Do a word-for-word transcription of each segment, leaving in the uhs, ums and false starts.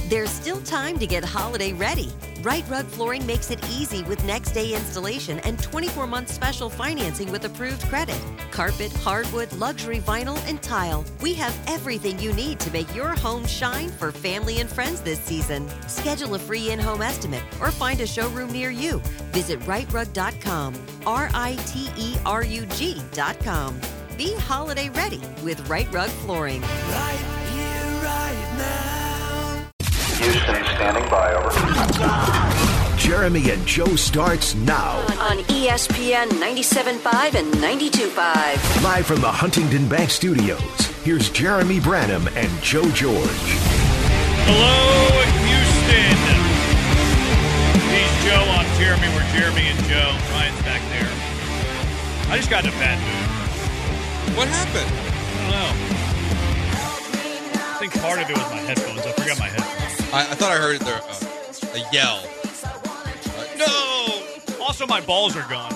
There's still time to get holiday ready. Right Rug Flooring makes it easy with next day installation and twenty-four month special financing with approved credit. Carpet, hardwood, luxury vinyl, and tile. We have everything you need to make your home shine for family and friends this season. Schedule a free in-home estimate or find a showroom near you. Visit right rug dot com. R I T E R U G dot com. Be holiday ready with Right Rug Flooring. Right here, right now. Houston, standing by, over. Jeremy and Joe starts now. On E S P N ninety-seven point five and ninety-two point five. Live from the Huntington Bank Studios, here's Jeremy Branham and Joe George. Hello, Houston. He's Joe. I'm Jeremy. We're Jeremy and Joe. Ryan's back there. I just got in a bad mood. What happened? I don't know. I think part of it was my headphones. I forgot my headphones. I, I thought I heard there, uh, a yell. Uh, No! Also, my balls are gone.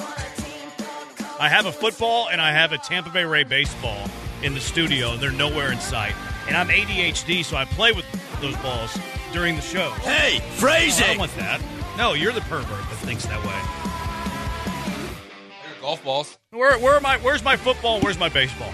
I have a football and I have a Tampa Bay Ray baseball in the studio, and they're nowhere in sight. And I'm A D H D, so I play with those balls during the show. Hey, Oh, I phrasing! don't want that. No, you're the pervert that thinks that way. They're golf balls. Where, where am I? Where's my football? Where's my baseball?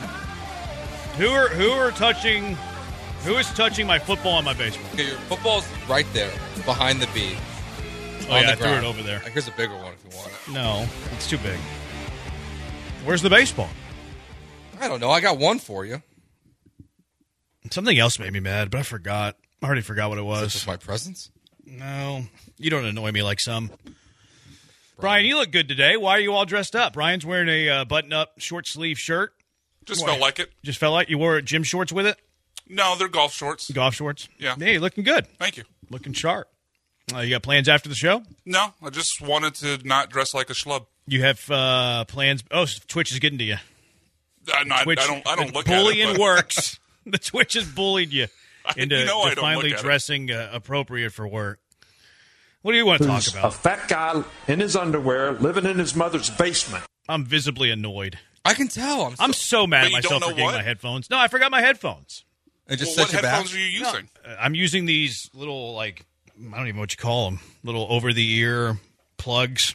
Who are who are touching? Who is touching my football and my baseball? Okay, your football's right there, behind the B. Oh yeah, I threw it over there. Here's a bigger one if you want it. No, it's too big. Where's the baseball? I don't know. I got one for you. Something else made me mad, but I forgot. I already forgot what it Is was. it just my presence? No, you don't annoy me like some. Brian, you look good today. Why are you all dressed up? Brian's wearing a uh, button-up, short-sleeve shirt. Just What? felt like it. Just felt like you wore gym shorts with it? No, they're golf shorts. Golf shorts? Yeah. Hey, looking good. Thank you. Looking sharp. Uh, you got plans after the show? No, I just wanted to not dress like a schlub. You have uh, plans? Oh, Twitch is getting to you. I, no, I, Twitch, I don't. I don't look bullying at it. but- works. The Twitch has bullied you into you know I to don't finally look at it. dressing uh, appropriate for work. What do you want to talk Who's a about? fat guy in his underwear living in his mother's basement. I'm visibly annoyed. I can tell. I'm, so, I'm so mad But at you myself don't for know getting what? my headphones. No, I forgot my headphones. It just Well, set what you back. headphones are you using? Uh, I'm using these little, like, I don't even know what you call them, little over-the-ear plugs.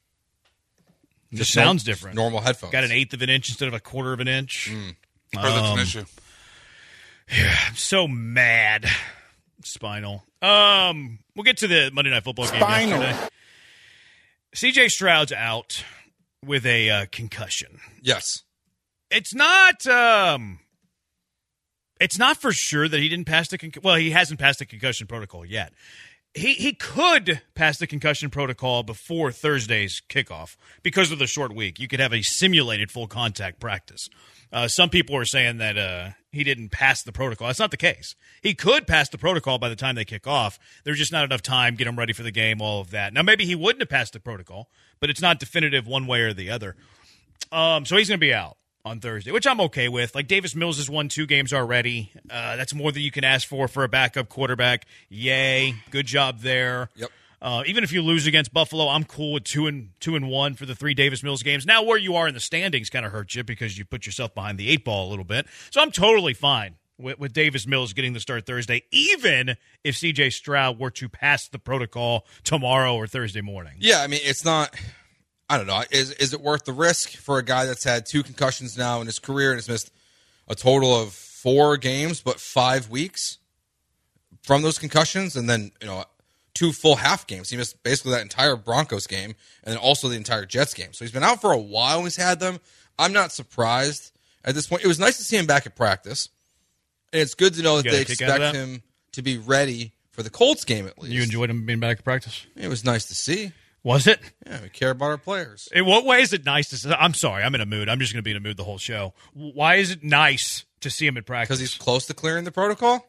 It just no- sounds different. Normal headphones. Got an eighth of an inch instead of a quarter of an inch. Mm. Or that's Um, an issue. I'm so mad. Spinal. Um, we'll get to the Monday Night Football game Spinal. yesterday. C J Stroud's out with a uh, concussion. Yes. It's not. Um, it's not for sure that he didn't pass the conc- well. He hasn't passed the concussion protocol yet. He he could pass the concussion protocol before Thursday's kickoff because of the short week. You could have a simulated full contact practice. Uh, some people are saying that uh, he didn't pass the protocol. That's not the case. He could pass the protocol by the time they kick off. There's just not enough time, get him ready for the game, all of that. Now, maybe he wouldn't have passed the protocol, but it's not definitive one way or the other. Um, so he's going to be out on Thursday, which I'm okay with. Like, Davis Mills has won two games already. Uh, that's more than you can ask for for a backup quarterback. Yay. Good job there. Yep. Uh, even if you lose against Buffalo, I'm cool with two and two and one for the three Davis Mills games. Now, where you are in the standings kind of hurts you because you put yourself behind the eight ball a little bit. So I'm totally fine with, with Davis Mills getting the start Thursday, even if C J Stroud were to pass the protocol tomorrow or Thursday morning. Yeah, I mean, it's not. I don't know. Is is it worth the risk for a guy that's had two concussions now in his career and has missed a total of four games, but five weeks from those concussions, and then you know two full half games? He missed basically that entire Broncos game and then also the entire Jets game. So he's been out for a while when he's had them. I'm not surprised at this point. It was nice to see him back at practice, and it's good to know that You got they a kick out of expect that? him to be ready for the Colts game at least. You enjoyed him being back at practice? It was nice to see. Was it? Yeah, we care about our players. In what way is it nice to see? I'm sorry, I'm in a mood. I'm just going to be in a mood the whole show. Why is it nice to see him at practice? Because he's close to clearing the protocol?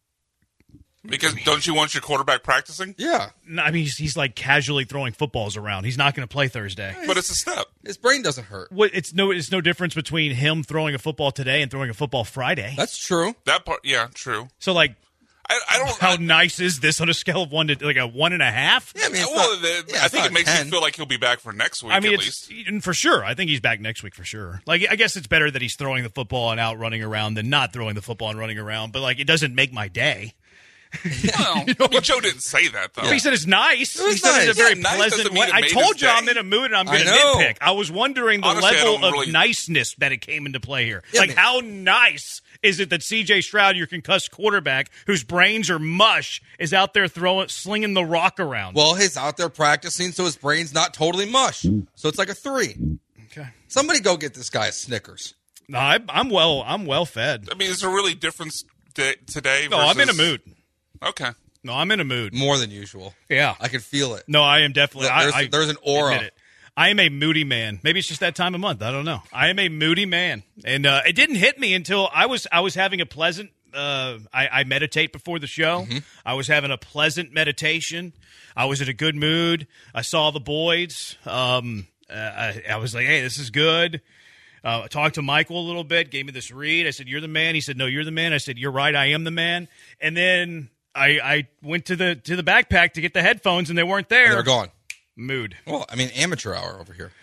Because don't you want your quarterback practicing? Yeah. No, I mean, he's, he's like casually throwing footballs around. He's not going to play Thursday. But it's a step. His brain doesn't hurt. What? It's no. It's no difference between him throwing a football today and throwing a football Friday. That's true. That part, yeah, true. So, like, I, I don't. how I, nice is this on a scale of one to like a one and a half? Yeah, I mean, it's well, not- the, yeah, I it's think not it makes ten. me feel like he'll be back for next week. I mean, at it's least. and for sure. I think he's back next week for sure. Like, I guess it's better that he's throwing the football and out running around than not throwing the football and running around. But like, it doesn't make my day. Well, You know I mean, Joe didn't say that, though. He said it's nice. It was he said it in a nice. very Yeah, nice pleasant doesn't way. mean it I made told his you I'm day. in a mood and I'm I going to know. nitpick. I was wondering the Honestly, I level don't of really- niceness that it came into play here. Yeah, like, man. how nice is it that C J Stroud, your concussed quarterback, whose brains are mush, is out there throwing, slinging the rock around? Well, he's out there practicing, so his brain's not totally mush. So it's like a three. okay. Somebody go get this guy a Snickers. No, I, I'm well. I'm well fed. I mean, is there really difference day, today? No, I'm in a versus- mood. Okay. No, I'm in a mood. More than usual. Yeah. I can feel it. No, I am definitely. There's, I, I there's an aura. admit it. I am a moody man. Maybe it's just that time of month. I don't know. I am a moody man, and uh, it didn't hit me until I was I was having a pleasant. Uh, I, I meditate before the show. Mm-hmm. I was having a pleasant meditation. I was in a good mood. I saw the boys. Um, uh, I, I was like, hey, this is good. Uh, I talked to Michael a little bit. Gave me this read. I said, you're the man. He said, no, you're the man. I said, you're right. I am the man. And then I, I went to the to the backpack to get the headphones, and they weren't there. They're gone. Mood. Well, I mean, amateur hour over here.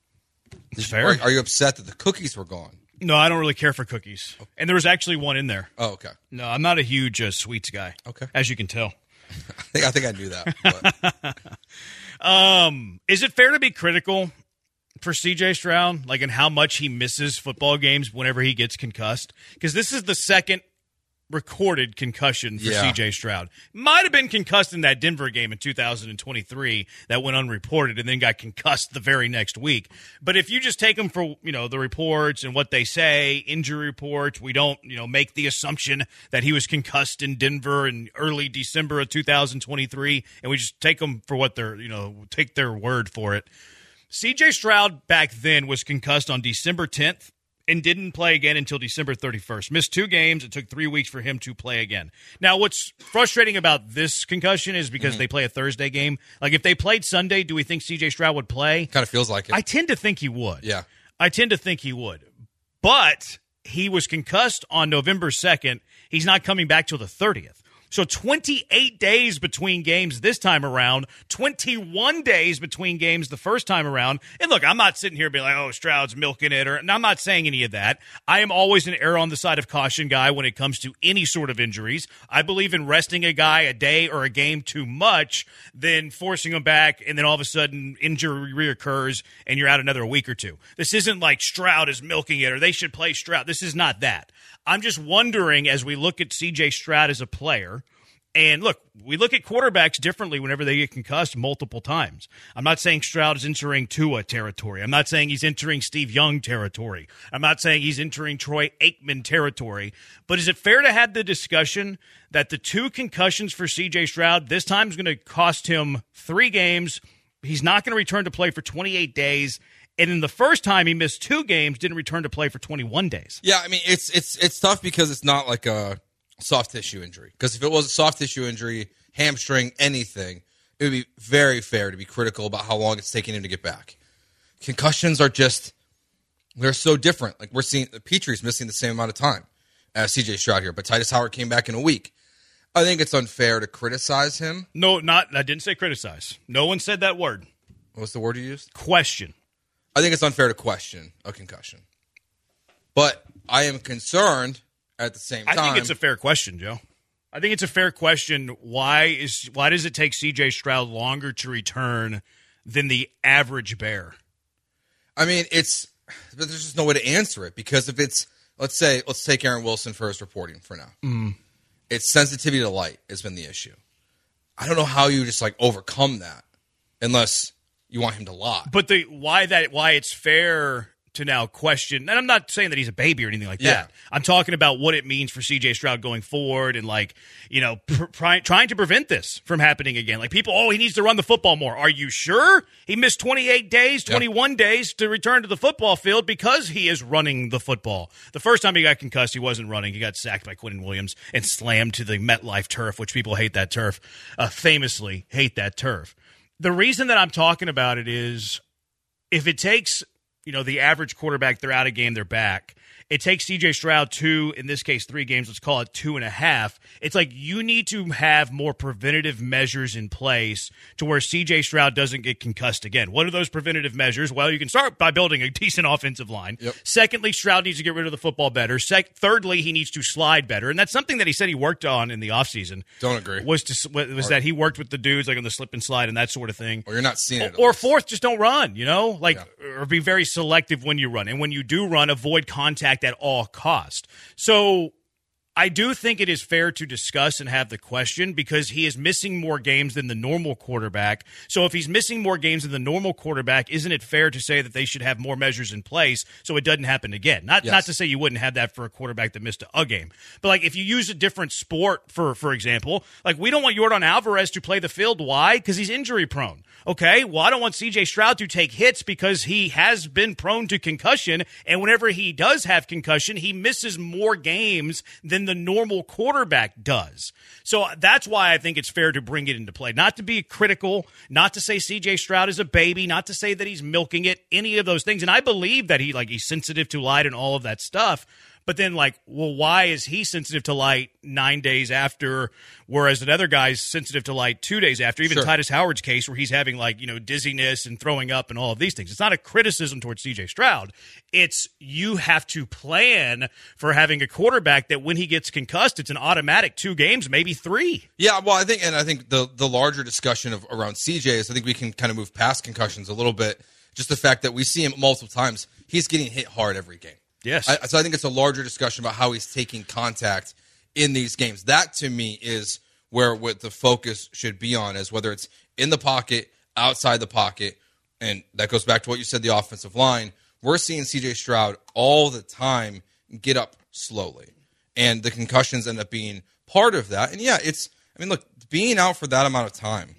It's fair. Are, are you upset that the cookies were gone? No, I don't really care for cookies. And there was actually one in there. Oh, okay. No, I'm not a huge uh, sweets guy. Okay. As you can tell. I think I think I knew that. But. Um, is it fair to be critical for C J Stroud, like in how much he misses football games whenever he gets concussed? Because this is the second recorded concussion for Yeah. C J Stroud. Might have been concussed in that Denver game in two thousand twenty-three that went unreported and then got concussed the very next week. But if you just take them for, you know, the reports and what they say, injury reports, we don't, you know, make the assumption that he was concussed in Denver in early December of two thousand twenty-three, and we just take them for what they're, you know, take their word for it. C J Stroud back then was concussed on December tenth. And didn't play again until December thirty-first. Missed two games. It took three weeks for him to play again. Now, what's frustrating about this concussion is because Mm-hmm. they play a Thursday game. Like, if they played Sunday, do we think C J Stroud would play? Kind of feels like it. I tend to think he would. Yeah. I tend to think he would. But he was concussed on November second. He's not coming back till the thirtieth. So twenty-eight days between games this time around, twenty-one days between games the first time around. And look, I'm not sitting here being like, oh, Stroud's milking it, or and I'm not saying any of that. I am always an err on the side of caution guy when it comes to any sort of injuries. I believe in resting a guy a day or a game too much than forcing him back, and then all of a sudden injury reoccurs and you're out another week or two. This isn't like Stroud is milking it or they should play Stroud. This is not that. I'm just wondering, as we look at C J Stroud as a player, and look, we look at quarterbacks differently whenever they get concussed multiple times. I'm not saying Stroud is entering Tua territory. I'm not saying he's entering Steve Young territory. I'm not saying he's entering Troy Aikman territory. But is it fair to have the discussion that the two concussions for C J Stroud this time is going to cost him three games? He's not going to return to play for twenty-eight days. And in the first time, he missed two games, didn't return to play for twenty-one days. Yeah, I mean, it's it's it's tough because it's not like a soft tissue injury. Because if it was a soft tissue injury, hamstring, anything, it would be very fair to be critical about how long it's taking him to get back. Concussions are just, they're so different. Like, we're seeing, Petrie's missing the same amount of time as C J Stroud here, but Titus Howard came back in a week. I think it's unfair to criticize him. No, not, I didn't say criticize. No one said that word. What's the word you used? Question. I think it's unfair to question a concussion. But I am concerned at the same I time. think it's a fair question, Joe. I think it's a fair question. Why is why does it take C J Stroud longer to return than the average Bear? I mean, it's, but there's just no way to answer it because if it's, let's say, let's take Aaron Wilson for his reporting for now. Mm. It's sensitivity to light has been the issue. I don't know how you just like overcome that unless you want him to lie. But the why that why it's fair to now question, and I'm not saying that he's a baby or anything like Yeah. that. I'm talking about what it means for C J Stroud going forward and, like, you know, pr- pr- trying to prevent this from happening again. Like, people, oh, he needs to run the football more. Are you sure? He missed twenty-eight days, twenty-one yeah. days to return to the football field because he is running the football. The first time he got concussed, he wasn't running. He got sacked by Quinnen Williams and slammed to the MetLife turf, which people hate that turf, uh, famously hate that turf. The reason that I'm talking about it is if it takes, you know, the average quarterback, they're out of game, they're back. It takes C J Stroud two, in this case, three games. Let's call it two and a half. It's like you need to have more preventative measures in place to where C J Stroud doesn't get concussed again. What are those preventative measures? Well, you can start by building a decent offensive line. Yep. Secondly, Stroud needs to get rid of the football better. Sec- thirdly, he needs to slide better. And that's something that he said he worked on in the offseason. Don't agree. Was, to, was Or- that he worked with the dudes like on the slip and slide and that sort of thing. Or you're not seeing it. at Or least. fourth, just don't run, you know? Like, Yeah. or be very selective when you run. And when you do run, avoid contact at all cost. So I do think it is fair to discuss and have the question because he is missing more games than the normal quarterback. So if he's missing more games than the normal quarterback, isn't it fair to say that they should have more measures in place so it doesn't happen again? Not Yes. not to say you wouldn't have that for a quarterback that missed a, a game. But like if you use a different sport, for for example, like we don't want Yordan Alvarez to play the field. Why? Because he's injury prone. Okay, well, I don't want C J Stroud to take hits because he has been prone to concussion, and whenever he does have concussion, he misses more games than the normal quarterback does. So that's why I think it's fair to bring it into play. Not to be critical, not to say C J Stroud is a baby, not to say that he's milking it, any of those things. And I believe that he like he's sensitive to light and all of that stuff. But then, like, well, why is he sensitive to light nine days after, whereas another guy's sensitive to light two days after? Even Sure. Titus Howard's case, where he's having, like, you know, dizziness and throwing up and all of these things. It's not a criticism towards C J Stroud. It's you have to plan for having a quarterback that when he gets concussed, it's an automatic two games, maybe three. Yeah, well, I think, and I think the the larger discussion of around C J is I think we can kind of move past concussions a little bit. Just the fact that we see him multiple times, he's getting hit hard every game. Yes. I, so I think it's a larger discussion about how he's taking contact in these games. That, to me, is where what the focus should be on, is whether it's in the pocket, outside the pocket, and that goes back to what you said, the offensive line. We're seeing C J Stroud all the time get up slowly, and the concussions end up being part of that. And, yeah, it's – I mean, look, being out for that amount of time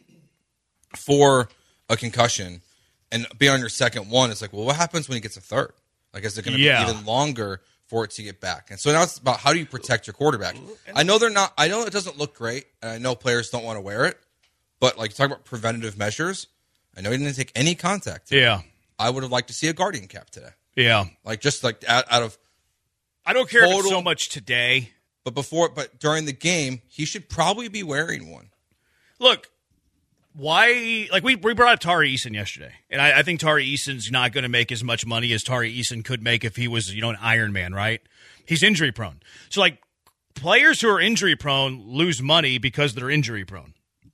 for a concussion and being on your second one is like, well, what happens when he gets a third? Like, is it going to Yeah. be even longer for it to get back? And so now it's about how do you protect your quarterback? I know they're not. I know it doesn't look great, and I know players don't want to wear it. But like you talk about preventative measures, I know he didn't take any contact. Yeah. I would have liked to see a guardian cap today. Yeah. Like just like out, out of. I don't care if it's Total- so much today. But before, but during the game, he should probably be wearing one. Look, why? Like we we brought up Tari Eason yesterday, and I, I think Tari Eason's not going to make as much money as Tari Eason could make if he was, you know, an Iron Man, right? He's injury prone. So like players who are injury prone lose money because they're injury prone.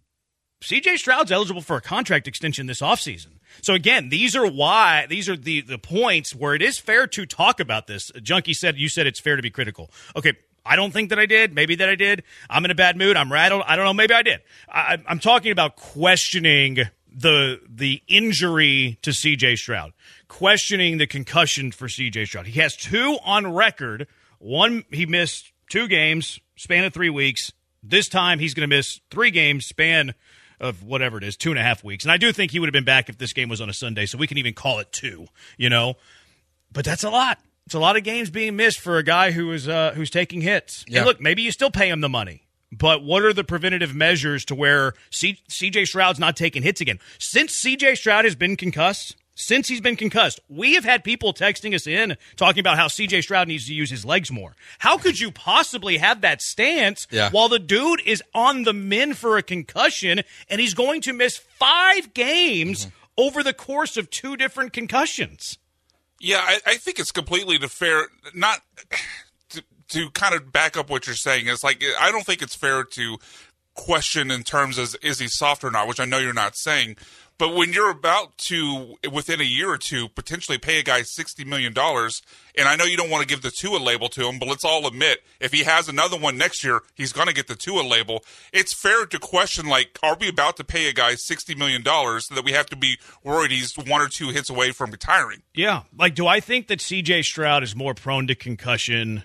C J Stroud's eligible for a contract extension this offseason. So again, these are why these are the the points where it is fair to talk about this. Junkie said you said it's fair to be critical. Okay. I don't think that I did. Maybe that I did. I'm in a bad mood. I'm rattled. I don't know. Maybe I did. I, I'm talking about questioning the the injury to C J Stroud, questioning the concussion for C J Stroud. He has two on record. One, he missed two games, span of three weeks. This time, he's going to miss three games, span of whatever it is, two and a half weeks. And I do think he would have been back if this game was on a Sunday, so we can even call it two, you know. But that's a lot. It's a lot of games being missed for a guy who is uh, who's taking hits. Yeah. And look, maybe you still pay him the money, but what are the preventative measures to where C- CJ Stroud's not taking hits again? Since C J Stroud has been concussed, since he's been concussed, we have had people texting us in talking about how C J Stroud needs to use his legs more. How could you possibly have that stance Yeah. while the dude is on the mend for a concussion and he's going to miss five games mm-hmm. over the course of two different concussions? Yeah, I, I think it's completely to fair, not to, to kind of back up what you're saying. It's like, I don't think it's fair to question in terms of is he soft or not, which I know you're not saying. But when you're about to, within a year or two, potentially pay a guy sixty million dollars, and I know you don't want to give the Tua label to him, but let's all admit, if he has another one next year, he's going to get the Tua label. It's fair to question, like, are we about to pay a guy sixty million dollars so that we have to be worried he's one or two hits away from retiring? Yeah. Like, do I think that C J Stroud is more prone to concussion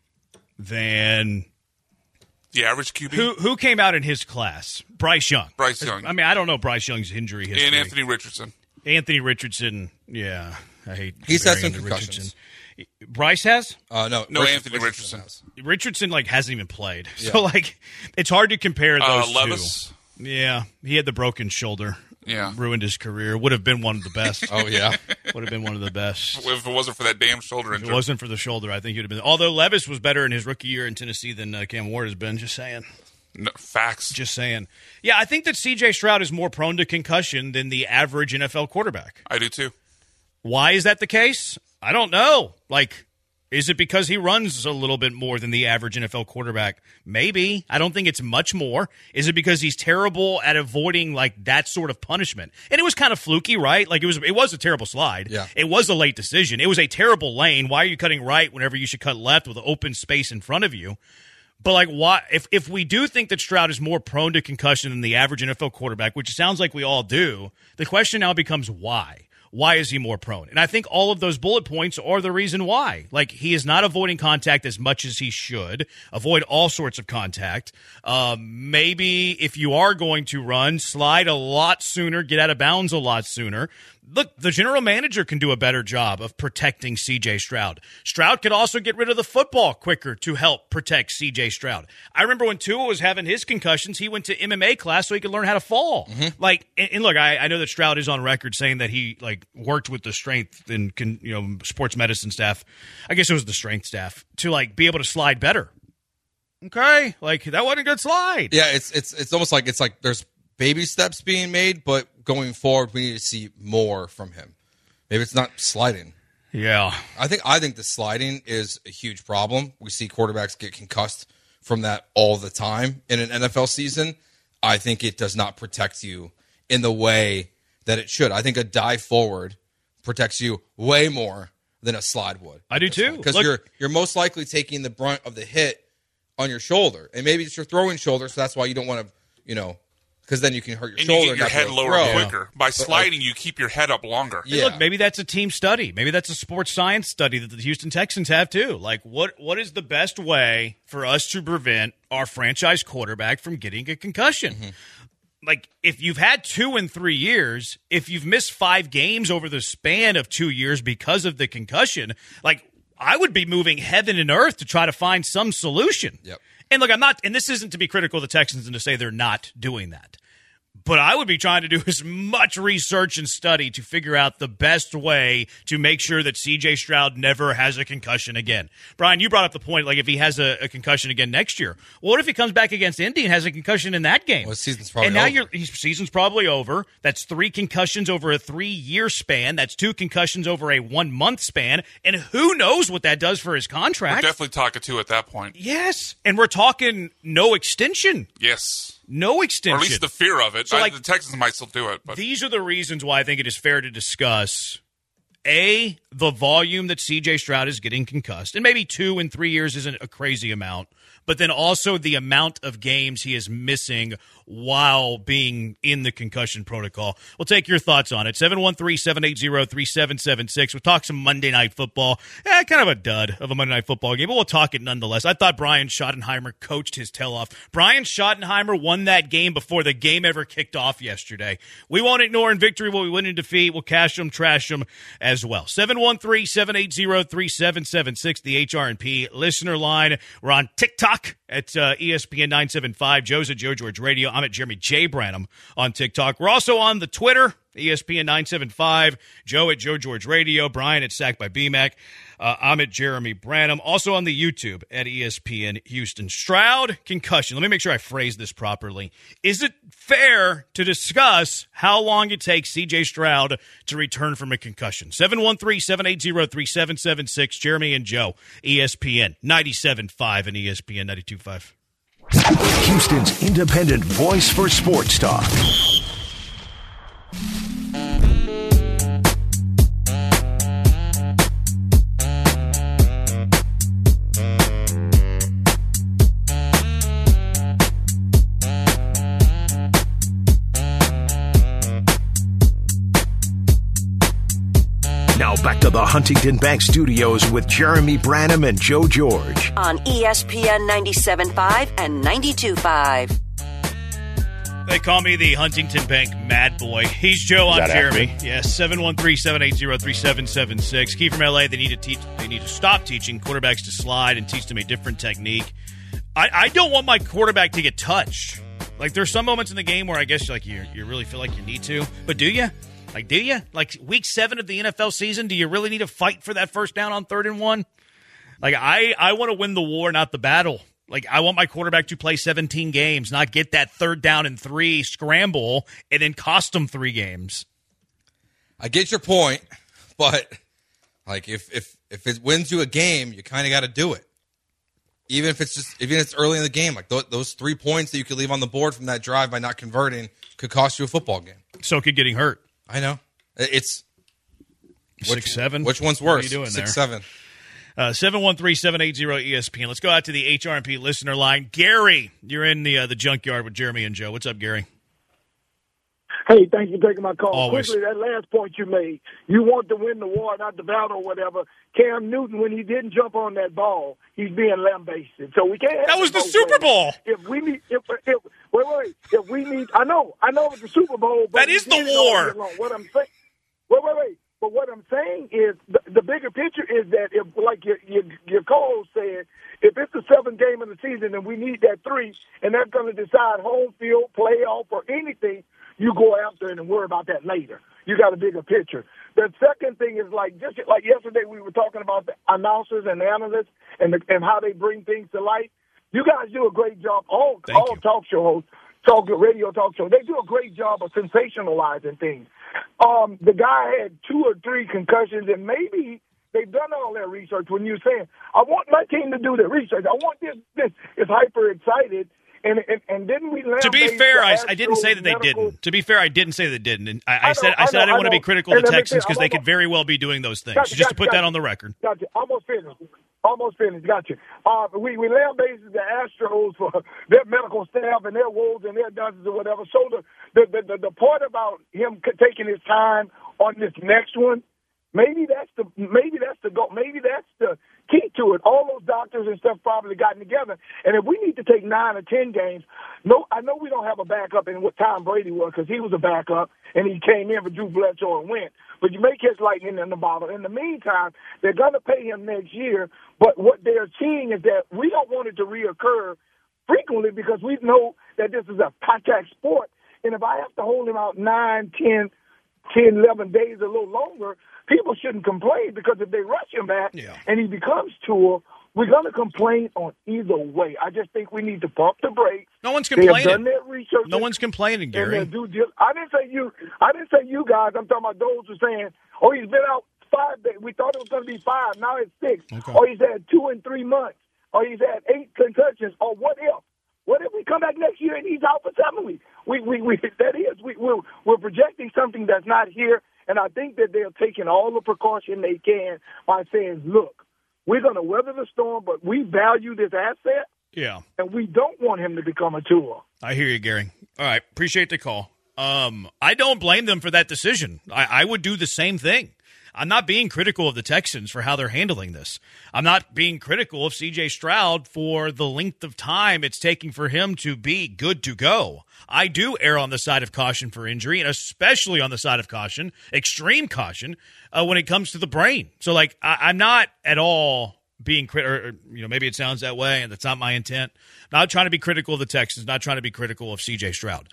than the average Q B? Who who came out in his class? Bryce Young. Bryce Young. I mean, I don't know Bryce Young's injury history. And Anthony Richardson. Anthony Richardson, yeah. I hate He's had some comparing concussions. Richardson. Bryce has? Uh, no, No, Richardson, Anthony Richardson. has. Richardson, like, hasn't even played. Yeah. So, like, it's hard to compare those Uh, two. Levis. Yeah, he had the broken shoulder. Yeah. ruined his career. Would have been one of the best. Oh, yeah. Would have been one of the best. If it wasn't for that damn shoulder If injury. it wasn't for the shoulder, I think he would have been. Although Levis was better in his rookie year in Tennessee than uh, Cam Ward has been. Just saying. No, facts. Just saying. Yeah, I think that C J Stroud is more prone to concussion than the average N F L quarterback. I do too. Why is that the case? I don't know. Like, is it because he runs a little bit more than the average N F L quarterback? Maybe. I don't think it's much more. Is it because he's terrible at avoiding like that sort of punishment? And it was kind of fluky, right? Like it was it was a terrible slide. Yeah. It was a late decision. It was a terrible lane. Why are you cutting right whenever you should cut left with open space in front of you? But like why if if we do think that Stroud is more prone to concussion than the average N F L quarterback, which sounds like we all do, the question now becomes why? Why is he more prone? And I think all of those bullet points are the reason why. Like, he is not avoiding contact as much as he should. Avoid all sorts of contact. Um, maybe if you are going to run, slide a lot sooner, get out of bounds a lot sooner. Look, the general manager can do a better job of protecting C J Stroud. Stroud could also get rid of the football quicker to help protect C J Stroud. I remember when Tua was having his concussions, he went to M M A class so he could learn how to fall. Mm-hmm. Like, and, and look, I, I know that Stroud is on record saying that he like worked with the strength and you know sports medicine staff. I guess it was the strength staff to like be able to slide better. Okay, like that wasn't a good slide. Yeah, it's it's it's almost like it's like there's baby steps being made, but going forward, we need to see more from him. Maybe it's not sliding. Yeah, I think I think the sliding is a huge problem. We see quarterbacks get concussed from that all the time in an N F L season. I think it does not protect you in the way that it should. I think a dive forward protects you way more than a slide would. I do too, because you're you're most likely taking the brunt of the hit on your shoulder, and maybe it's your throwing shoulder, so that's why you don't want to, you know. Because then you can hurt your and shoulder. You get your and head not lower throw. quicker. By but sliding, like, you keep your head up longer. Yeah. Hey, look, maybe that's a team study. Maybe that's a sports science study that the Houston Texans have too. Like, what what is the best way for us to prevent our franchise quarterback from getting a concussion? Mm-hmm. Like, if you've had two in three years, if you've missed five games over the span of two years because of the concussion, like, I would be moving heaven and earth to try to find some solution. Yep. And look, I'm not, and this isn't to be critical of the Texans and to say they're not doing that. But I would be trying to do as much research and study to figure out the best way to make sure that C J Stroud never has a concussion again. Brian, you brought up the point, like if he has a, a concussion again next year, well, what if he comes back against Indy and has a concussion in that game? Well, his season's probably and now over. your his season's probably over. That's three concussions over a three-year span. That's two concussions over a one-month span. And who knows what that does for his contract? We're definitely talking two at that point. Yes, and we're talking no extension. Yes. No extension. Or at least the fear of it. So, I, like, the Texans might still do it. But these are the reasons why I think it is fair to discuss, A, the volume that C J Stroud is getting concussed. And maybe two in three years isn't a crazy amount. But then also the amount of games he is missing while being in the concussion protocol. We'll take your thoughts on it. seven one three, seven eight zero, three seven seven six. We'll talk some Monday Night Football. Eh, kind of a dud of a Monday Night Football game, but we'll talk it nonetheless. I thought Brian Schottenheimer coached his tail off. Brian Schottenheimer won that game before the game ever kicked off yesterday. We won't ignore in victory what we win in defeat. We'll cash them, trash them as well. seven one three, seven eight zero, three seven seven six, the H R and P listener line. We're on TikTok at uh, E S P N nine seventy-five. Joe's at Joe George Radio. I'm at Jeremy J. Branham on TikTok. We're also on the Twitter, E S P N nine seventy-five. Joe at Joe George Radio. Brian at Sack by B Mac. Uh, I'm at Jeremy Branham. Also on the YouTube at E S P N Houston. Stroud concussion. Let me make sure I phrase this properly. Is it fair to discuss how long it takes C J Stroud to return from a concussion? seven one three, seven eight zero, three seven seven six. Jeremy and Joe, E S P N ninety-seven point five and E S P N ninety-two point five. Houston's independent voice for sports talk. Now back to the Huntington Bank Studios with Jeremy Branham and Joe George. On E S P N ninety-seven point five and ninety-two point five. They call me the Huntington Bank Mad Boy. He's Joe, I'm Jeremy. Yes, seven one three, seven eight zero, three seven seven six. Key from L A, they need to teach. They need to stop teaching quarterbacks to slide and teach them a different technique. I, I don't want my quarterback to get touched. Like, there's some moments in the game where I guess like you you really feel like you need to, but do you? Like, do you? Like, week seven of the N F L season, do you really need to fight for that first down on third and one? Like, I, I want to win the war, not the battle. Like, I want my quarterback to play seventeen games, not get that third down and three scramble and then cost them three games. I get your point, but like if if if it wins you a game, you kind of got to do it. Even if it's just even if it's early in the game, like th- those three points that you could leave on the board from that drive by not converting could cost you a football game. So could getting hurt. I know. It's six which, seven. Which one's worse? What are you doing six there? seven. Uh, seven one three, seven eight zero E S P N. Let's go out to the H R and P listener line. Gary, you're in the uh, the junkyard with Jeremy and Joe. What's up, Gary? Hey, thanks for taking my call. Always. Quickly, that last point you made, you want to win the war, not the battle or whatever. Cam Newton, when he didn't jump on that ball, he's being lambasted. So we can't have That was it the both Super ways. Bowl. If we need, if, if wait, wait, if we need, I know, I know it's the Super Bowl. But That we is the did it all war. year long. What I'm saying, wait, wait, wait. But what I'm saying is the, the bigger picture is that if, like your your, your co-host said, if it's the seventh game of the season and we need that three, and that's going to decide home field, playoff, or anything, you go after it and worry about that later. You got a bigger picture. The second thing is like just like yesterday we were talking about the announcers and the analysts and the, and how they bring things to life. You guys do a great job. All Thank all you. talk show hosts, talk radio talk show, they do a great job of sensationalizing things. Um, the guy had two or three concussions, and maybe they've done all their research. When you're saying, I want my team to do their research, I want this, this is hyper excited. And, and and didn't we? To be fair, I, I didn't say that they medical, didn't. To be fair, I didn't say they didn't. And I, I, I know, said I I said know, I didn't I want to be know. critical of And the let me Texans say, because I'm they could almost- very well be doing those things. Gotcha, Just to gotcha, put that gotcha. on the record. Gotcha. Almost finished. Almost finished. Gotcha. Uh, we we lambasted the Astros for their medical staff and their woes and their dozens or whatever. So the the, the the the part about him c- taking his time on this next one, maybe that's the maybe that's the goal. Maybe that's the key to it. All those doctors and stuff probably gotten together. And if we need to take nine or ten games, no, I know we don't have a backup in what Tom Brady was because he was a backup and he came in for Drew Bledsoe and went. But you make his lightning in the bottle. In the meantime, they're going to pay him next year. But what they're seeing is that we don't want it to reoccur frequently because we know that this is a contact sport. And if I have to hold him out nine, ten, ten, eleven days, a little longer, people shouldn't complain because if they rush him back Yeah. and he becomes Tua, we're going to complain on either way. I just think we need to pump the brakes. No one's They have complaining. done their research. No one's complaining, And Gary. their due dil- I didn't say you. I didn't say you guys. I'm talking about those who are saying, "Oh, he's been out five days. We thought it was going to be five. Now it's six. Okay. Or he's had two and three months. Or he's had eight concussions. Or what if? What if we come back next year and he's out for seven weeks? We, we, we that is, we, we're, we're projecting something that's not here. And I think that they're taking all the precaution they can by saying, look, we're going to weather the storm, but we value this asset, Yeah. and we don't want him to become a tool. I hear you, Gary. All right. Appreciate the call. Um, I don't blame them for that decision. I, I would do the same thing. I'm not being critical of the Texans for how they're handling this. I'm not being critical of C J Stroud for the length of time it's taking for him to be good to go. I do err on the side of caution for injury, and especially on the side of caution, extreme caution, uh, when it comes to the brain. So, like, I, I'm not at all being critical, or, you know, maybe it sounds that way, and that's not my intent. Not trying to be critical of the Texans, not trying to be critical of C J Stroud.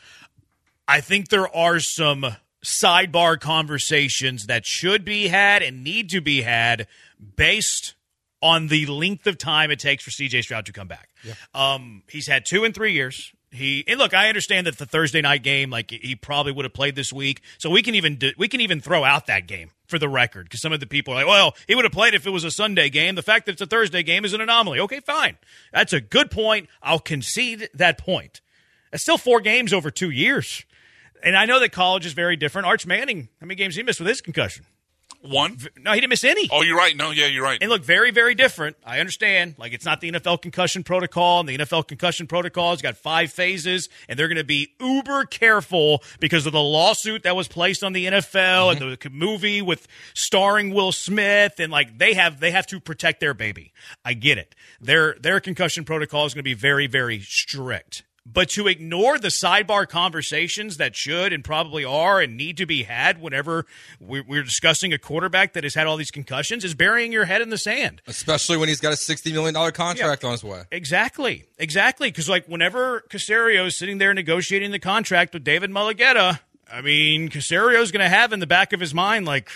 I think there are some sidebar conversations that should be had and need to be had based on the length of time it takes for C J Stroud to come back. Yeah. Um, he's had two in three years. He and look, I understand that the Thursday night game, like he probably would have played this week, so we can even do, we can even throw out that game for the record because some of the people are like, well, he would have played if it was a Sunday game. The fact that it's a Thursday game is an anomaly. Okay, fine, that's a good point. I'll concede that point. That's still four games over two years. And I know that college is very different. Arch Manning, how many games he missed with his concussion? One? No, he didn't miss any. Oh, you're right. No, yeah, you're right. And look, very, very different. I understand. Like, it's not the N F L concussion protocol, and the N F L concussion protocol has got five phases, and they're going to be uber careful because of the lawsuit that was placed on the N F L mm-hmm. and the movie with starring Will Smith, and like they have they have to protect their baby. I get it. Their their concussion protocol is going to be very, very strict. But to ignore the sidebar conversations that should and probably are and need to be had whenever we're discussing a quarterback that has had all these concussions is burying your head in the sand. Especially when he's got a sixty million dollars contract yeah. on his way. Exactly. Exactly. Because, like, whenever Caserio is sitting there negotiating the contract with David Mulligetta, I mean, Caserio's going to have in the back of his mind, like,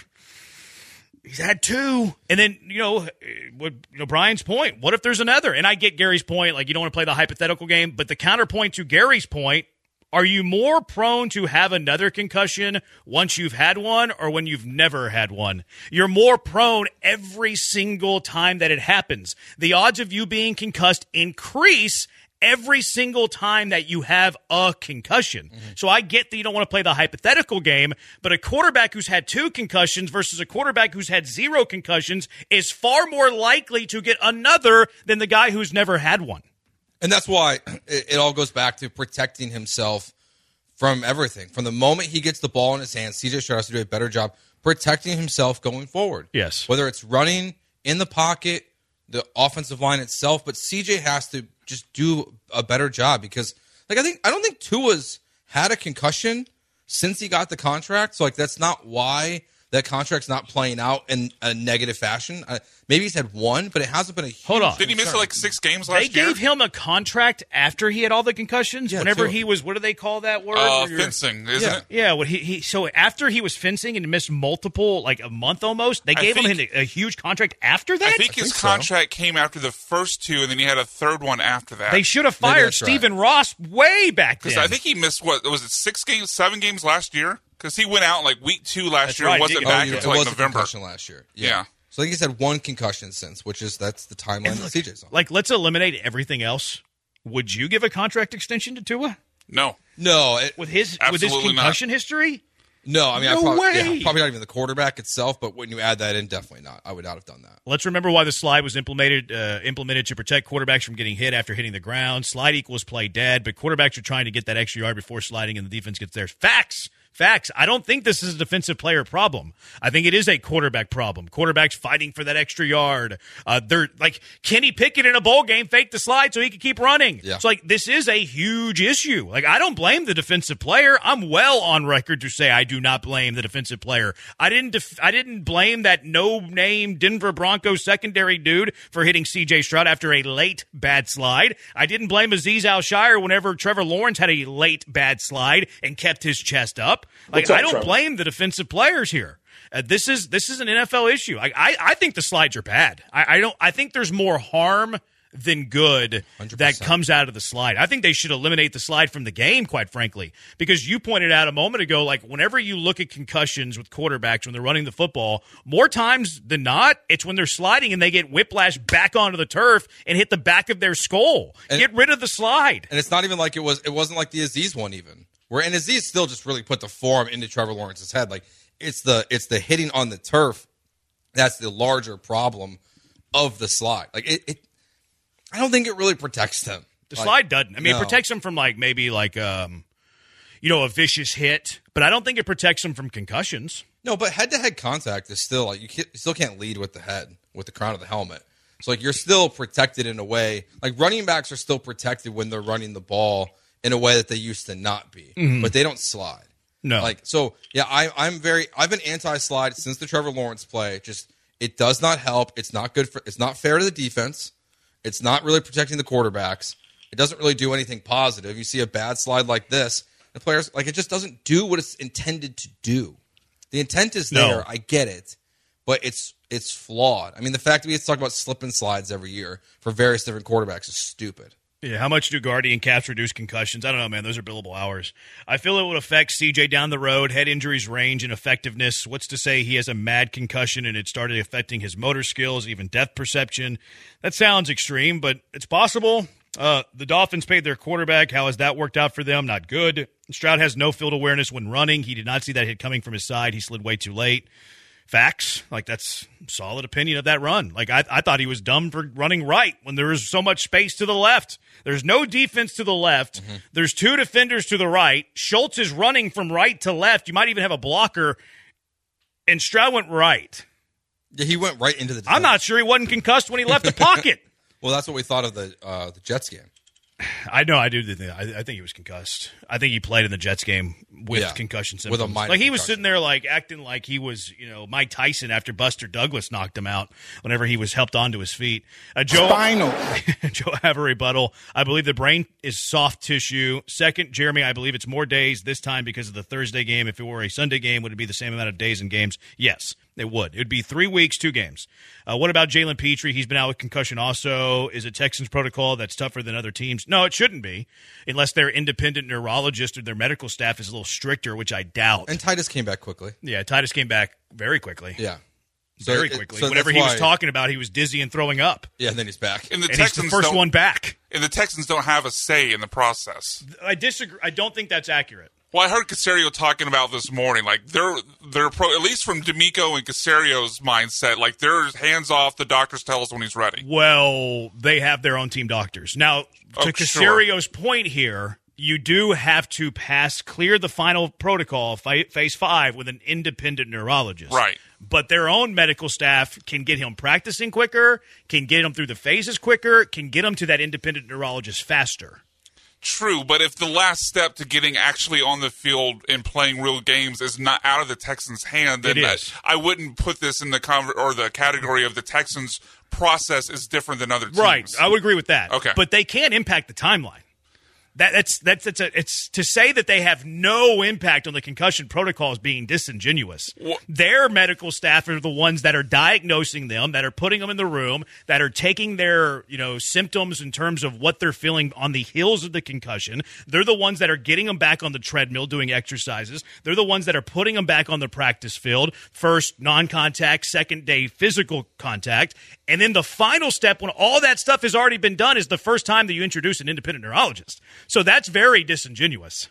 he's had two. And then, you know, what, you know, Brian's point, what if there's another? And I get Gary's point, like you don't want to play the hypothetical game, but the counterpoint to Gary's point, are you more prone to have another concussion once you've had one or when you've never had one? You're more prone every single time that it happens. The odds of you being concussed increase every single time that you have a concussion. Mm-hmm. So I get that you don't want to play the hypothetical game, but a quarterback who's had two concussions versus a quarterback who's had zero concussions is far more likely to get another than the guy who's never had one. And that's why it, it all goes back to protecting himself from everything. From the moment he gets the ball in his hands, C J Stroud has to do a better job protecting himself going forward. Yes. Whether it's running in the pocket, the offensive line itself, but C J has to just do a better job because, like, I think I don't think Tua's had a concussion since he got the contract. So, like, that's not why that contract's not playing out in a negative fashion. Uh, maybe he's had one, but it hasn't been a huge Hold on. Did he miss like six games last they year? They gave him a contract after he had all the concussions. Yeah, whenever too. he was, what do they call that word? Uh, fencing, isn't yeah. it? Yeah. Well, he, he so after he was fencing and missed multiple, like a month almost, they I gave think, him a, a huge contract after that. I think his I think so. contract came after the first two, and then he had a third one after that. They should have Maybe fired that's right. Stephen Ross way back then. Because I think he missed, what, was it six games, seven games last year? Because he went out like week two last That's year right. and wasn't It- back Oh, yeah, until it like was a November. concussion last year. Yeah. Yeah. So I think he's had one concussion since, which is that's the timeline that C J's on. Like, let's eliminate everything else. Would you give a contract extension to Tua No. No, it, with his with his Absolutely not. concussion history? no. I mean, No I probably, way. yeah, probably not even the quarterback itself, but when you add that in, definitely not. I would not have done that. Let's remember why the slide was implemented uh, implemented to protect quarterbacks from getting hit after hitting the ground. Slide equals play dead, but quarterbacks are trying to get that extra yard before sliding, and the defense gets theirs. Facts. Facts. I don't think this is a defensive player problem. I think it is a quarterback problem. Quarterbacks fighting for that extra yard. Uh, they're like Kenny Pickett in a bowl game faked the slide so he could keep running. Yeah. So like this is a huge issue. Like I don't blame the defensive player. I'm well on record to say I do not blame the defensive player. I didn't. Def- I didn't blame that no-name Denver Broncos secondary dude for hitting C J Stroud after a late bad slide. I didn't blame Azeez Al-Shire whenever Trevor Lawrence had a late bad slide and kept his chest up. Like What's up, I don't Trevor? blame the defensive players here. Uh, this is this is an N F L issue. I I, I think the slides are bad. I, I don't. I think there's more harm than good one hundred that percent. comes out of the slide. I think they should eliminate the slide from the game, quite frankly, because you pointed out a moment ago, like whenever you look at concussions with quarterbacks when they're running the football, more times than not, it's when they're sliding and they get whiplash back onto the turf and hit the back of their skull. And- Get rid of the slide. And it's not even like it was. It wasn't like the Aziz one even. Where and Aziz still just really put the forearm into Trevor Lawrence's head. Like it's the it's the hitting on the turf that's the larger problem of the slide. Like it, it I don't think it really protects them. The Like, slide doesn't. I mean, no. it protects them from like maybe like um, you know, a vicious hit, but I don't think it protects them from concussions. No, but head to head contact is still like you, can't, you still can't lead with the head with the crown of the helmet. So like you're still protected in a way. Like running backs are still protected when they're running the ball in a way that they used to not be, Mm-hmm. but they don't slide. No, Like so, yeah. I, I'm very. I've been anti-slide since the Trevor Lawrence play. Just it does not help. It's not good for. It's not fair to the defense. It's not really protecting the quarterbacks. It doesn't really do anything positive. You see a bad slide like this, the players like it just doesn't do what it's intended to do. The intent is there. No. I get it, but it's it's flawed. I mean, the fact that we have to talk about slip and slides every year for various different quarterbacks is stupid. yeah. How much do Guardian caps reduce concussions? I don't know, man. Those are billable hours. I feel it would affect C J down the road. Head injuries, range, and effectiveness. What's to say he has a mad concussion and it started affecting his motor skills, even depth perception? That sounds extreme, but it's possible. Uh, the Dolphins paid their quarterback. How has that worked out for them? Not good. Stroud has no field awareness when running. He did not see that hit coming from his side. He slid way too late. Facts. Like, that's solid opinion of that run. Like, I, I thought he was dumb for running right when there was so much space to the left. There's no defense to the left. Mm-hmm. There's two defenders to the right. Schultz is running from right to left. You might even have a blocker. And Stroud went right. Yeah, he went right into the. I'm not sure he wasn't concussed when he left the pocket. Well, that's what we thought of the uh, the Jets game. I know. I do. Think, I, I think he was concussed. I think he played in the Jets game with Yeah, concussion with symptoms. a minor like he was concussion. sitting there, like acting like he was, you know, Mike Tyson after Buster Douglas knocked him out. Whenever he was helped onto his feet, uh, Joe Spinal. Joe have a rebuttal. I believe the brain is soft tissue. Second, Jeremy, I believe it's more days this time because of the Thursday game. If it were a Sunday game, would it be the same amount of days and games? Yes, it would. It would be three weeks, two games. Uh, what about Jalen Petrie? He's been out with concussion also. Is it Texans protocol that's tougher than other teams? No, it shouldn't be, unless their independent neurologist or their medical staff is a little stricter, which I doubt. And Titus came back quickly. Yeah, Titus came back very quickly. Yeah. So Very it- quickly. so Whenever that's he was why- talking about, he was dizzy and throwing up. Yeah, and then he's back. And the And Texans he's the 1st don't- one back. And the Texans don't have a say in the process. I disagree. I don't think that's accurate. Well, I heard Caserio talking about this morning. Like they're they're pro, at least from D'Amico and Caserio's mindset. Like they're hands off. The doctors tell us when he's ready. Well, they have their own team doctors. Now, to Oh, Caserio's point here, you do have to pass, clear the final protocol, fi- phase five, with an independent neurologist. Right. But their own medical staff can get him practicing quicker, can get him through the phases quicker, can get him to that independent neurologist faster. True, but if the last step to getting actually on the field and playing real games is not out of the Texans' hand, then It I, is. I wouldn't put this in the conver- or the category of the Texans' process is different than other teams. Right. I would agree with that. Okay. But they can impact the timeline. That, that's that's that's a, it's to say that they have no impact on the concussion protocols being disingenuous. Well- Their medical staff are the ones that are diagnosing them, that are putting them in the room, that are taking their you know symptoms in terms of what they're feeling on the heels of the concussion. They're the ones that are getting them back on the treadmill doing exercises. They're the ones that are putting them back on the practice field. First non-contact, second day physical contact, and then the final step when all that stuff has already been done is the first time that you introduce an independent neurologist. So that's very disingenuous.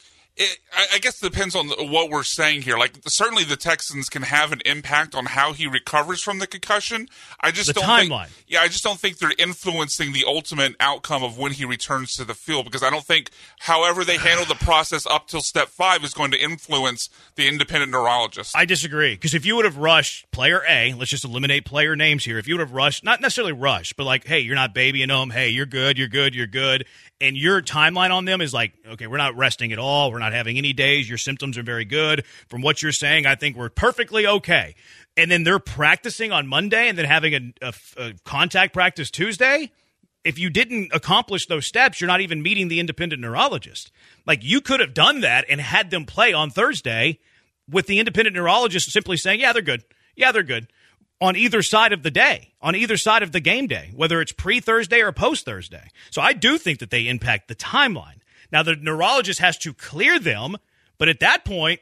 It, I, I guess it depends on what we're saying here. Like, certainly the Texans can have an impact on how he recovers from the concussion. I just The don't timeline. think, yeah, I just don't think they're influencing the ultimate outcome of when he returns to the field because I don't think, however they handle the process up till step five, is going to influence the independent neurologist. I disagree, because if you would have rushed player A, let's just eliminate player names here. If you would have rushed, not necessarily rushed, but like, hey, you're not babying them. Hey, you're good, you're good, you're good. And your timeline on them is like, okay, we're not resting at all. We're not having any days. Your symptoms are very good. From what you're saying, I think we're perfectly okay. And then they're practicing on Monday and then having a, a, a contact practice Tuesday. If you didn't accomplish those steps, you're not even meeting the independent neurologist. Like, you could have done that and had them play on Thursday with the independent neurologist simply saying, yeah, they're good. Yeah, they're good. On either side of the day, on either side of the game day, whether it's pre-Thursday or post-Thursday. So I do think that they impact the timeline. Now, the neurologist has to clear them, but at that point,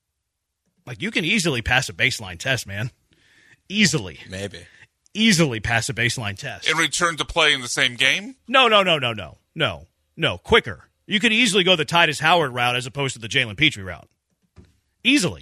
like, you can easily pass a baseline test, man. Easily. Maybe. Easily pass a baseline test. And return to play in the same game? No, no, no, no, no, no, no, quicker. You could easily go the Titus Howard route as opposed to the Jalen Petrie route. Easily.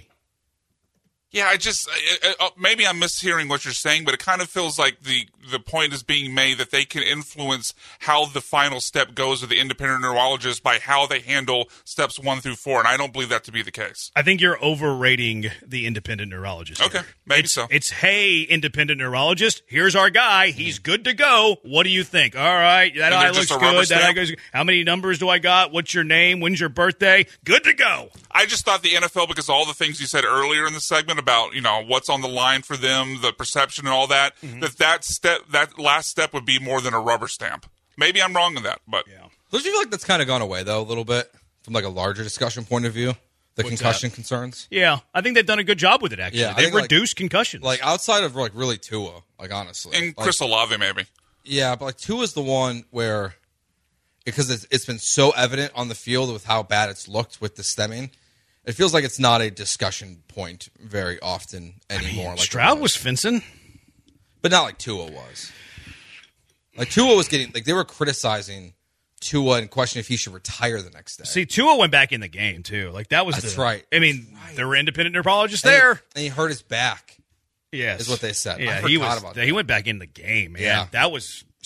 Yeah, I just I, I, maybe I'm mishearing what you're saying, but it kind of feels like the the point is being made that they can influence how the final step goes with the independent neurologist by how they handle steps one through four, and I don't believe that to be the case. I think you're overrating the independent neurologist. Okay, here. maybe it's, so. It's, hey, independent neurologist, here's our guy. He's good to go. What do you think? All right, that And eye they're looks just a rubber good. That eye stamp? goes. How many numbers do I got? What's your name? When's your birthday? Good to go. I just thought the N F L, because of all the things you said earlier in the segment about, you know, what's on the line for them, the perception and all that, Mm-hmm. that that step, that last step would be more than a rubber stamp. Maybe I'm wrong in that, but Yeah. Don't you feel like that's kind of gone away, though, a little bit, from like a larger discussion point of view? The What's concussion that? concerns? Yeah, I think they've done a good job with it, actually. Yeah, I they've think, like- reduced concussions. Like, outside of, like, really Tua, like, honestly. and like, Chris Olave maybe. Yeah, but, like, Tua's the one where, because it's, it's been so evident on the field with how bad it's looked with the stemming, it feels like it's not a discussion point very often anymore. like it Stroud was fencing. But not like Tua was. Like, Tua was getting, like, they were criticizing Tua and questioning if he should retire the next day. See, Tua went back in the game, too. Like, that was That's the, right. I mean, there were independent neurologists And he- there. and he hurt his back. Yes, is what they said. I Yeah, forgot he was. about He went back in the game, man. Yeah. That was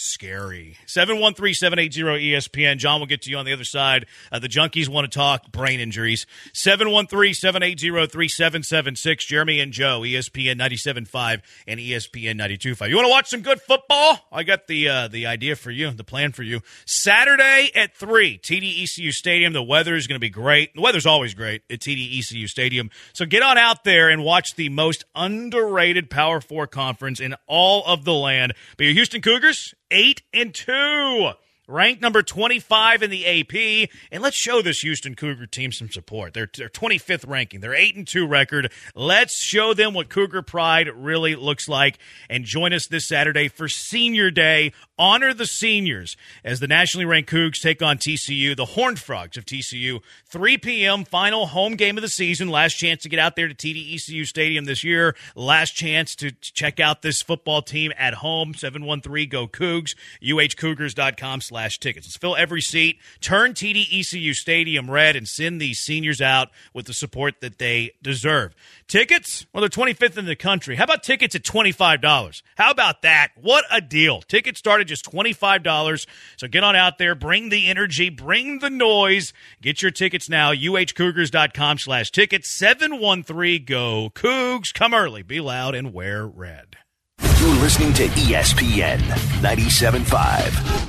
Scary. seven one three, seven eight zero, E S P N. John will get to you on the other side. Uh, the junkies want to talk brain injuries. seven one three, seven eight zero, three seven seven six. Jeremy and Joe, E S P N ninety-seven point five and E S P N ninety-two point five. You want to watch some good football? I got the uh, the idea for you, the plan for you. Saturday at three, T D E C U Stadium. The weather is going to be great. The weather's always great at T D E C U Stadium. So get on out there and watch the most underrated Power Four conference in all of the land. But your Houston Cougars, eight and two, ranked number twenty-five in the A P, and let's show this Houston Cougar team some support. They're, they're twenty-fifth ranking. They're eight and two record. Let's show them what Cougar pride really looks like, and join us this Saturday for Senior Day. Honor the seniors as the nationally ranked Cougs take on T C U, the Horned Frogs of T C U. three p.m., final home game of the season. Last chance to get out there to T D E C U Stadium this year. Last chance to check out this football team at home. seven one three, go Cougs, U H Cougars dot com slash tickets. Let's fill every seat, turn T D E C U Stadium red, and send these seniors out with the support that they deserve. Tickets? Well, they're twenty-fifth in the country. How about tickets at twenty-five dollars? How about that? What a deal. Tickets start at just twenty-five dollars. So get on out there, bring the energy, bring the noise. Get your tickets now, U H Cougars dot com slash tickets. seven one three, go Cougs. Come early, be loud, and wear red. You're listening to E S P N ninety-seven point five.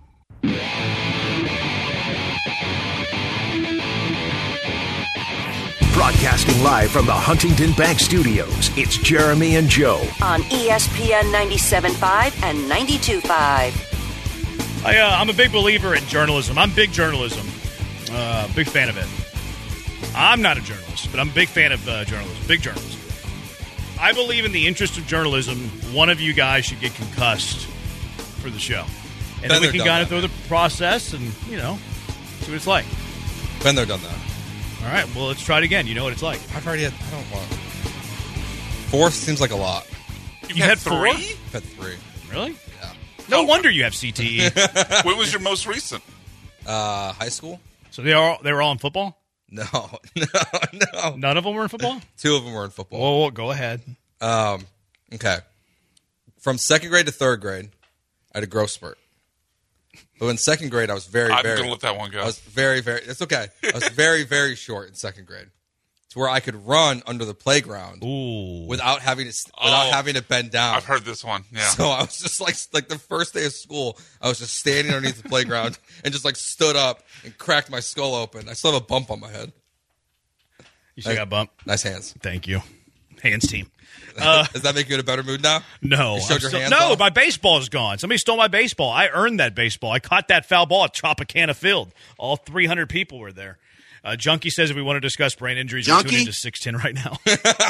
Broadcasting live from the Huntington Bank Studios, it's Jeremy and Joe. On E S P N ninety-seven point five and ninety-two point five. I, uh, I'm a big believer in journalism. I'm big journalism. Uh, big fan of it. I'm not a journalist, but I'm a big fan of uh, journalism. Big journalism. I believe in the interest of journalism, one of you guys should get concussed for the show. And then we can kind of through the process and, you know, see what it's like. Been there, done that. All right, well, let's try it again. You know what it's like. I've already had, I don't want. Four seems like a lot. You've you had, had three? four? I've had three. Really? Yeah. No wonder you have C T E. When was your most recent? Uh, high school? So they are they were all in football? No, no, no. None of them were in football? Two of them were in football. Oh, go ahead. Um, okay. From second grade to third grade, I had a growth spurt. But in second grade, I was very, I'm very... going to let that one go. I was very, very... It's okay. I was very, very short in second grade. To where I could run under the playground Ooh. without having to without Oh, having to bend down. I've heard this one, yeah. So I was just like, like the first day of school, I was just standing underneath the playground and just like stood up and cracked my skull open. I still have a bump on my head. You still nice, got a bump? Nice hands. Thank you. Hands team. Uh, Does that make you in a better mood now? No. You showed your still, hands no, off? my baseball is gone. Somebody stole my baseball. I earned that baseball. I caught that foul ball at Tropicana Field. All three hundred people were there. Uh, Junkie says if we want to discuss brain injuries, Junkie? tune into six ten right now.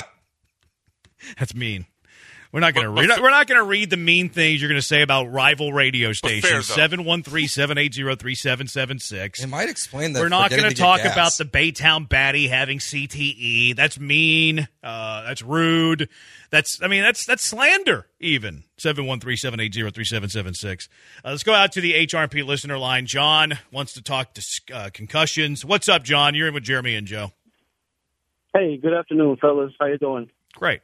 That's mean. We're not going to read. We're not going to read the mean things you're going to say about rival radio stations. Seven one three seven eight zero three seven seven six. It might explain that. We're not going to to talk gas. about the Baytown Batty having C T E. That's mean. Uh, that's rude. That's. I mean, that's that's slander. Even seven one three seven eight zero three seven seven six. Uh, let's go out to the H R P listener line. John wants to talk to uh, concussions. What's up, John? You're in with Jeremy and Joe. Hey, good afternoon, fellas. How you doing? Great.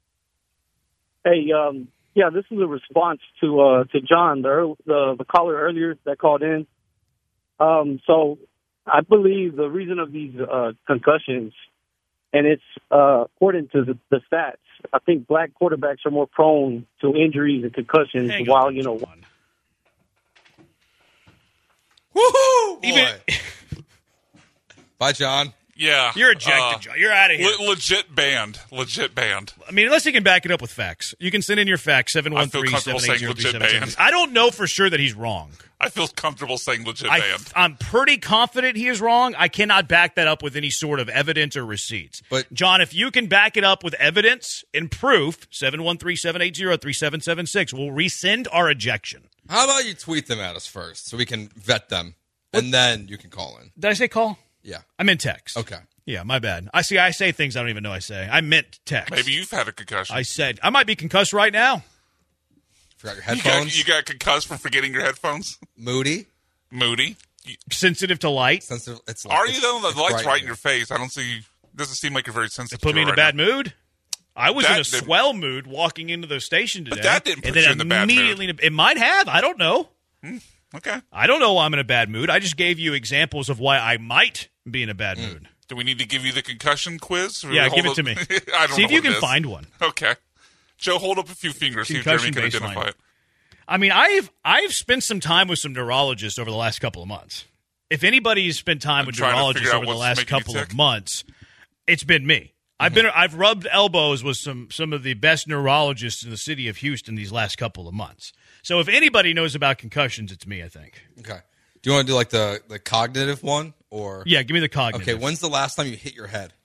Hey, um, yeah, this is a response to uh, to John, the, the the caller earlier that called in. Um, so I believe the reason of these uh, concussions, and it's uh, according to the, the stats, I think black quarterbacks are more prone to injuries and concussions. Hang while on, you know, John. Woohoo! Even Bye, John. Yeah. You're ejected, uh, John. You're out of here. Le- legit banned. Legit banned. I mean, unless you can back it up with facts. You can send in your facts, seven one three seven eight zero three seven seven six. I don't know for sure that he's wrong. I feel comfortable saying legit I, banned. I'm pretty confident he is wrong. I cannot back that up with any sort of evidence or receipts. But John, if you can back it up with evidence and proof, seven one three seven eight zero three seven seven six, we'll rescind our ejection. How about you tweet them at us first so we can vet them, and then you can call in. Did I say call? Yeah. I meant text. Okay. Yeah, my bad. I see. I say things I don't even know I say. I meant text. Maybe you've had a concussion. I said I might be concussed right now. Forgot your You headphones. got, you got concussed for forgetting your headphones? Moody. Moody. You, Sensitive to light. Sensitive. It's are it's, you though? The it's light's bright right in here. your face. I don't see. Doesn't seem like you're very sensitive. Put to me it in a right bad now. mood. I was that in a didn't- swell mood walking into the station today. But that didn't put and then you in the bad mood. immediately, It might have. I don't know. Hmm, okay. I don't know why I'm in a bad mood. I just gave you examples of why I might be in a bad Hmm. mood. Do we need to give you the concussion quiz? Or Yeah, hold give it up- to me. I don't See know if you what it can is. find one. Okay. Joe, hold up a few fingers. See if Jeremy can Concussion identify baseline. it. I mean, I've I've spent some time with some neurologists over the last couple of months. If anybody's spent time I'm with trying to neurologists figure out over the what's last making you couple tick. of months, it's been me. I've been I've rubbed elbows with some some of the best neurologists in the city of Houston these last couple of months. So if anybody knows about concussions, it's me, I think. Okay. Do you want to do like the, the cognitive one or? Yeah, give me the cognitive. Okay. When's the last time you hit your head?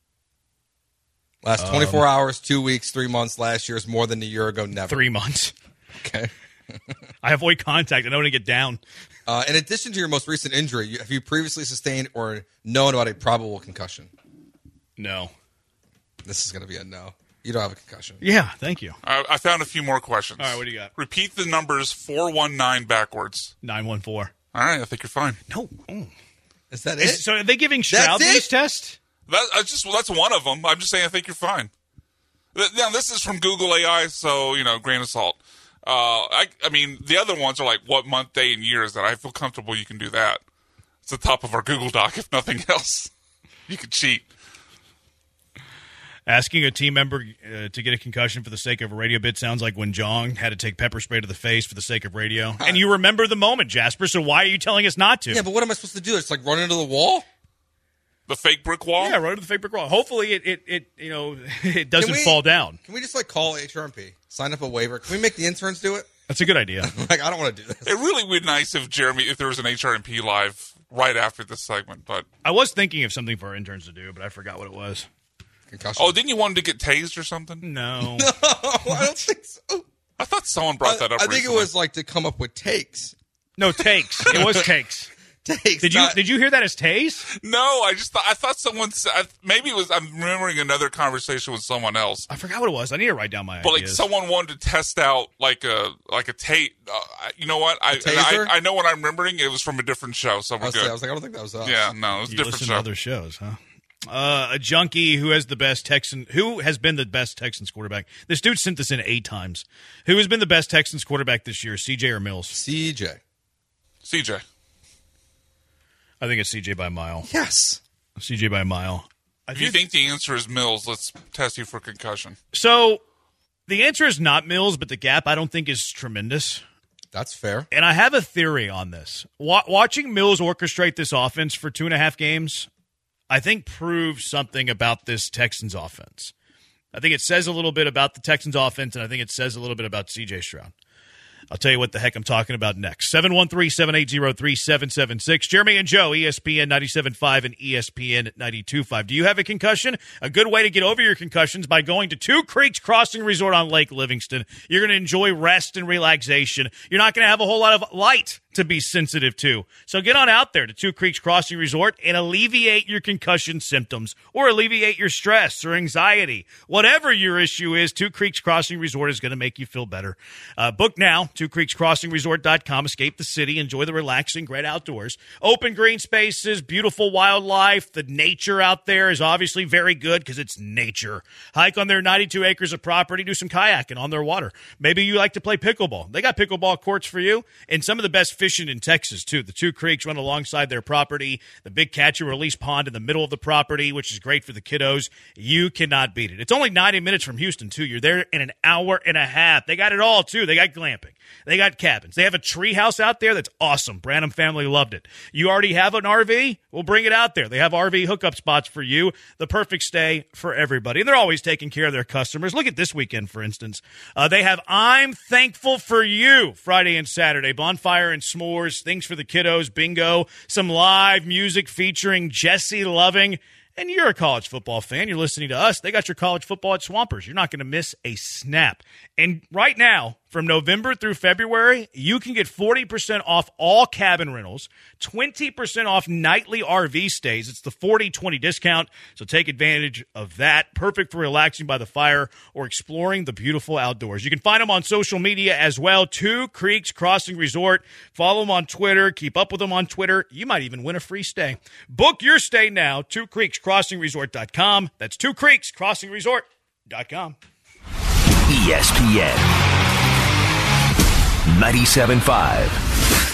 Last twenty-four hours, two weeks, three months. Last year's more than a year ago. Never. Three months. Okay. I avoid contact. I don't want to get down. Uh, in addition to your most recent injury, you- have you previously sustained or known about a probable concussion? No. This is going to be a no. You don't have a concussion. Yeah, thank you. I, I found a few more questions. All right, what do you got? Repeat the numbers four one nine backwards. nine one four. All right, I think you're fine. No. Oh. Is that Is, it? so are they giving Stroud That's it? these tests? That, I just well, that's one of them. I'm just saying I think you're fine. Th- Now this is from Google A I, so you know, grain of salt. Uh, I, I mean, the other ones are like what month, day, and year is that. I feel comfortable you can do that. It's the top of our Google Doc, if nothing else. You can cheat. Asking a team member uh, to get a concussion for the sake of a radio bit sounds like when Jong had to take pepper spray to the face for the sake of radio. And you remember the moment, Jasper, so why are you telling us not to? Yeah, but what am I supposed to do? It's like run into the wall? The fake brick wall? Yeah, right to the fake brick wall. Hopefully it, it, it you know, it doesn't Can we- fall down. Can we just like call H R M P? Sign up a waiver? Can we make the interns do it? That's a good idea. Like, I don't want to do this. It really would be nice if Jeremy, if there was an H R M P live right after this segment, but I was thinking of something for our interns to do, but I forgot what it was. Concussion. oh, didn't you want him to get tased or something? No. No, I don't think so. I thought someone brought that up. I think recently. it was like to come up with takes. No, takes. It was takes. Takes. Did you not- did you hear that as tase? No, I just thought I thought someone said maybe it was. I'm remembering another conversation with someone else. I forgot what it was. I need to write down my But like ideas. someone wanted to test out like a like a tape. Uh, you know what? I, and taser? I I know what I'm remembering. It was from a different show. So I we're was, good. I was like, I don't think that was us. yeah, no, it was a You different listen show. to other shows, huh? Uh, a junkie who has the best Texan, who has been the best Texans quarterback. This dude sent this in eight times. Who has been the best Texans quarterback this year, C J or Mills? C J. C J. I think it's C J by a mile. Yes. C J by a mile. I If you think the answer is Mills, let's test you for concussion. So the answer is not Mills, but the gap I don't think is tremendous. That's fair. And I have a theory on this. Wa- watching Mills orchestrate this offense for two and a half games, I think proves something about this Texans offense. I think it says a little bit about the Texans offense, and I think it says a little bit about C J Stroud. I'll tell you what the heck I'm talking about next. seven one three, seven eight zero, three seven seven six. Jeremy and Joe, E S P N ninety-seven point five and E S P N ninety-two point five. Do you have a concussion? A good way to get over your concussions by going to Two Creeks Crossing Resort on Lake Livingston. You're going to enjoy rest and relaxation. You're not going to have a whole lot of light to be sensitive to. So get on out there to Two Creeks Crossing Resort and alleviate your concussion symptoms or alleviate your stress or anxiety. Whatever your issue is, Two Creeks Crossing Resort is going to make you feel better. Uh, book now, two creeks crossing resort dot com. Escape the city. Enjoy the relaxing, great outdoors. Open green spaces, beautiful wildlife. The nature out there is obviously very good because it's nature. Hike on their ninety-two acres of property. Do some kayaking on their water. Maybe you like to play pickleball. They got pickleball courts for you and some of the best fishing in Texas, too. The Two Creeks run alongside their property. The big catch and release pond in the middle of the property, which is great for the kiddos. You cannot beat it. It's only ninety minutes from Houston, too. You're there in an hour and a half. They got it all, too. They got glamping. They got cabins. They have a tree house out there that's awesome. Branham family loved it. You already have an R V? We'll bring it out there. They have R V hookup spots for you. The perfect stay for everybody. And they're always taking care of their customers. Look at this weekend, for instance. Uh, they have I'm Thankful for You Friday and Saturday. Bonfire and s'mores, things for the kiddos, bingo, some live music featuring Jesse Loving. And you're a college football fan. You're listening to us. They got your college football at Swampers. You're not going to miss a snap. And right now, from November through February, you can get forty percent off all cabin rentals, twenty percent off nightly R V stays. It's the forty twenty discount, so take advantage of that. Perfect for relaxing by the fire or exploring the beautiful outdoors. You can find them on social media as well, Two Creeks Crossing Resort. Follow them on Twitter. Keep up with them on Twitter. You might even win a free stay. Book your stay now, two creeks crossing resort dot com. That's Two Creeks Crossing Resort dot com. E S P N ninety-seven point five.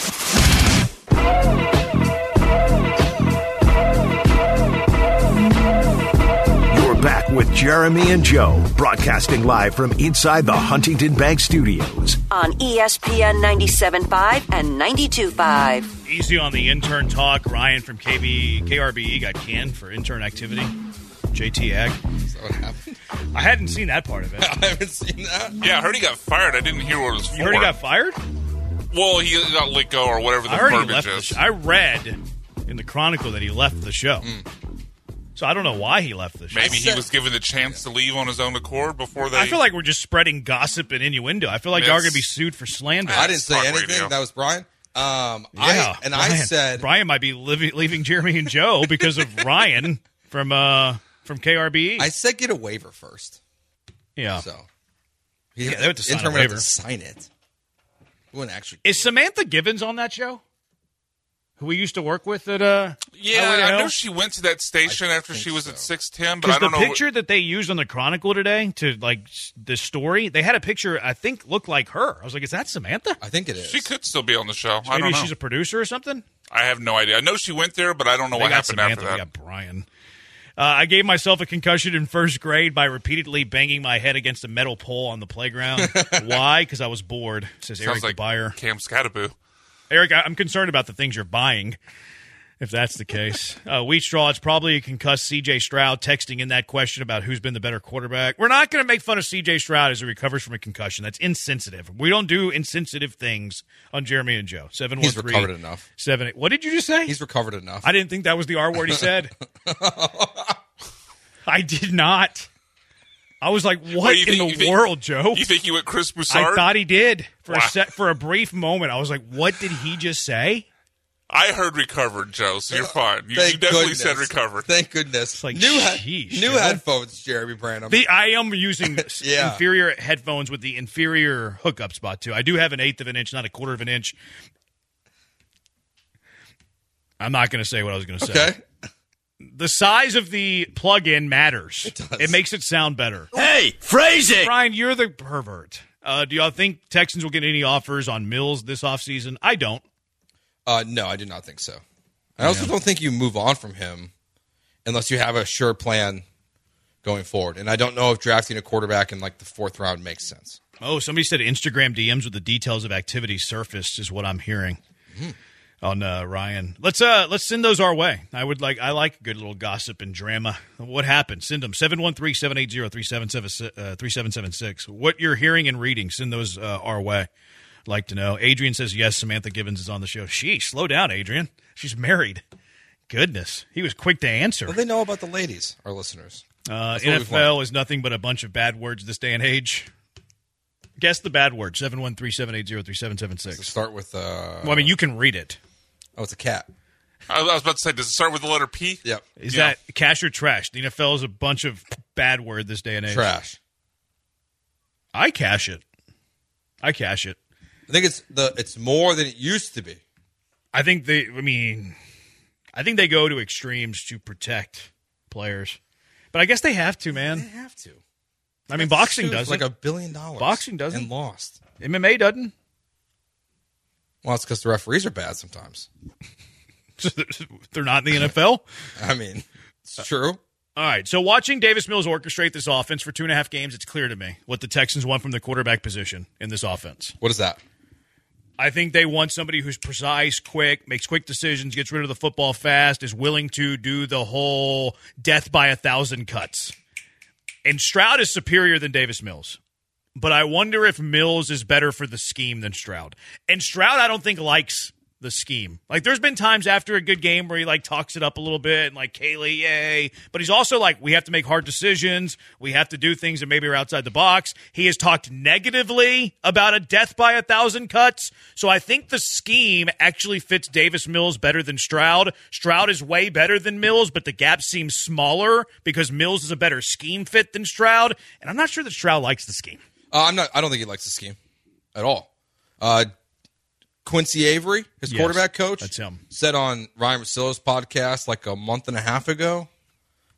Back with Jeremy and Joe, broadcasting live from inside the Huntington Bank Studios. On E S P N ninety-seven point five and ninety-two point five. Easy on the intern talk. Ryan from K B, K R B E got canned for intern activity. J T Ag. Is that what happened? I hadn't seen that part of it. I haven't seen that. Yeah, I heard he got fired. I didn't hear what it was for. You heard he got fired? Well, he got let go or whatever the I heard he verbiage left is. the sh- I read in the Chronicle that he left the show. Mm. So I don't know why he left the show. Maybe he was given the chance to leave on his own accord before they... I feel like we're just spreading gossip and innuendo. I feel like y'all are going to be sued for slander. I didn't say anything. Radio. That was Brian. Um, yeah, I, and Brian. I said... Brian might be leaving, leaving Jeremy and Joe because of Ryan from uh, from K R B E. I said get a waiver first. Yeah. So he, yeah, they have to sign intern a waiver. To sign it. He wouldn't actually... Is Samantha Givens on that show? Who we used to work with at uh yeah, I know she went to that station I after she was so. at six ten, but I don't the know. The picture what... that they used on the Chronicle today to like the story, they had a picture I think looked like her. I was like, is that Samantha? I think it is. She could still be on the show. So I maybe don't know. she's a producer or something. I have no idea. I know she went there, but I don't know they what happened Samantha, after that. We got Brian. Uh, I gave myself a concussion in first grade by repeatedly banging my head against a metal pole on the playground. Why? Because I was bored. Says Sounds Eric like Buyer. Cam Scattaboo. Eric, I'm concerned about the things you're buying. If that's the case. Uh, Wheat Straw, it's probably a concussed C J Stroud texting in that question about who's been the better quarterback. We're not going to make fun of C J Stroud as he recovers from a concussion. That's insensitive. We don't do insensitive things on Jeremy and Joe. seven one three, He's recovered enough. seven eight What did you just say? He's recovered enough. I didn't think that was the R word he said. I did not. I was like, what Wait, in think, the think, world, Joe? You think he went Chris Broussard? I thought he did. For, wow. a set, for a brief moment, I was like, what did he just say? I heard recovered, Joe, so you're fine. You, you definitely goodness. said recovered. Thank goodness. It's like, new sheesh, he- new headphones, Jeremy Branham. The, I am using yeah. inferior headphones with the inferior hookup spot, too. I do have an eighth of an inch, not a quarter of an inch. I'm not going to say what I was going to say. Okay. The size of the plug-in matters. It does. It makes it sound better. Hey, phrase it! Brian, you're the pervert. Uh, do y'all think Texans will get any offers on Mills this offseason? I don't. Uh, no, I do not think so. I also yeah. don't think you move on from him unless you have a sure plan going forward. And I don't know if drafting a quarterback in like the fourth round makes sense. Oh, somebody said Instagram D Ms with the details of activity surfaced is what I'm hearing mm-hmm. on uh, Ryan. Let's uh let's send those our way. I would like I like good little gossip and drama. What happened? Send them seven one three, seven eight zero, three seven seven six. What you're hearing and reading, send those uh, our way. Like to know. Adrian says, yes, Samantha Givens is on the show. Sheesh, slow down, Adrian. She's married. Goodness. He was quick to answer. What do they know about the ladies, our listeners? Uh, N F L is nothing but a bunch of bad words this day and age. Guess the bad word, seven one three, seven eight zero, three seven seven six. Does it start with... Uh, well, I mean, you can read it. Oh, it's a cat. I was about to say, does it start with the letter P? Yep. Is yeah. that cash or trash? The N F L is a bunch of bad word this day and age. Trash. I cash it. I cash it. I think it's the it's more than it used to be. I think they. I mean, I think they go to extremes to protect players, but I guess they have to, man. They have to. I mean, boxing does like a billion dollars. Boxing doesn't and lost. M M A doesn't. Well, it's because the referees are bad sometimes. They're not in the N F L. I mean, it's true. All right, so watching Davis Mills orchestrate this offense for two and a half games, it's clear to me what the Texans want from the quarterback position in this offense. What is that? I think they want somebody who's precise, quick, makes quick decisions, gets rid of the football fast, is willing to do the whole death by a thousand cuts. And Stroud is superior than Davis Mills. But I wonder if Mills is better for the scheme than Stroud. And Stroud, I don't think, likes the scheme. Like, there's been times after a good game where he, like, talks it up a little bit and, like, Kaylee, yay. But he's also like, we have to make hard decisions. We have to do things that maybe are outside the box. He has talked negatively about a death by a thousand cuts. So I think the scheme actually fits Davis Mills better than Stroud. Stroud is way better than Mills, but the gap seems smaller because Mills is a better scheme fit than Stroud. And I'm not sure that Stroud likes the scheme. Uh, I'm not. I don't think he likes the scheme at all. Uh, Quincy Avery, his yes, quarterback coach, that's him. said on Ryan Russillo's podcast like a month and a half ago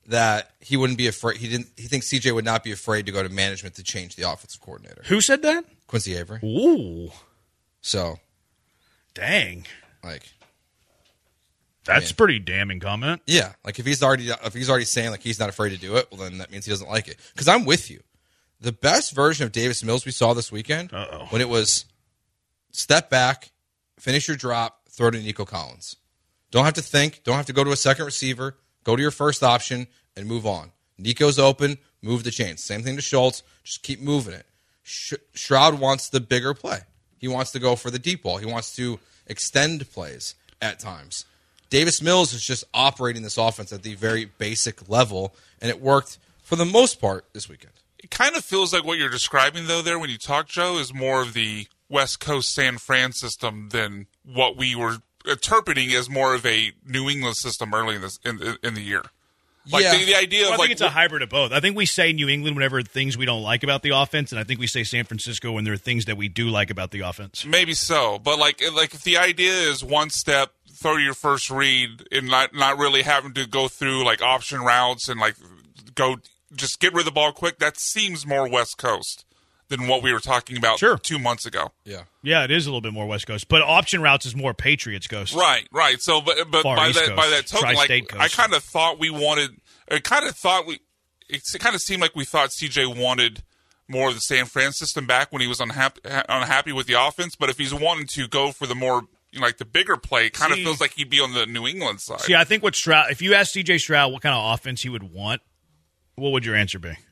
that he wouldn't be afraid. He didn't. He thinks C J would not be afraid to go to management to change the offensive coordinator. Who said that? Quincy Avery. Ooh. So, dang. Like, that's I mean, pretty damning comment. Yeah, like if he's already if he's already saying like he's not afraid to do it, well then that means he doesn't like it. Because I'm with you. The best version of Davis Mills we saw this weekend Uh-oh. when it was step back, finish your drop, throw to Nico Collins. Don't have to think. Don't have to go to a second receiver. Go to your first option and move on. Nico's open. Move the chains. Same thing to Schultz. Just keep moving it. Sh- Stroud wants the bigger play. He wants to go for the deep ball. He wants to extend plays at times. Davis Mills is just operating this offense at the very basic level, and it worked for the most part this weekend. It kind of feels like what you're describing, though, there when you talk, Joe, is more of the West Coast San Fran system than what we were interpreting as more of a New England system early in, this, in, in the year. Like yeah. the, the idea well, of I think like it's a hybrid of both. I think we say New England whenever things we don't like about the offense, and I think we say San Francisco when there are things that we do like about the offense. Maybe so, but like like if the idea is one step, throw your first read, and not not really having to go through like option routes and like go just get rid of the ball quick, that seems more West Coast than what we were talking about sure. two months ago. Yeah, yeah, it is a little bit more West Coast, but option routes is more Patriots Coast. Right, right. So, but but Far by East that Coast, by that token, like Tri-State Coast. I kind of thought we wanted, I kind of thought we, it kind of seemed like we thought C J wanted more of the San Fran system back when he was unhappy unhappy with the offense. But if he's wanting to go for the more you know, like the bigger play, it kind of feels like he'd be on the New England side. See, I think what Stroud, if you ask C J Stroud what kind of offense he would want, what would your answer be?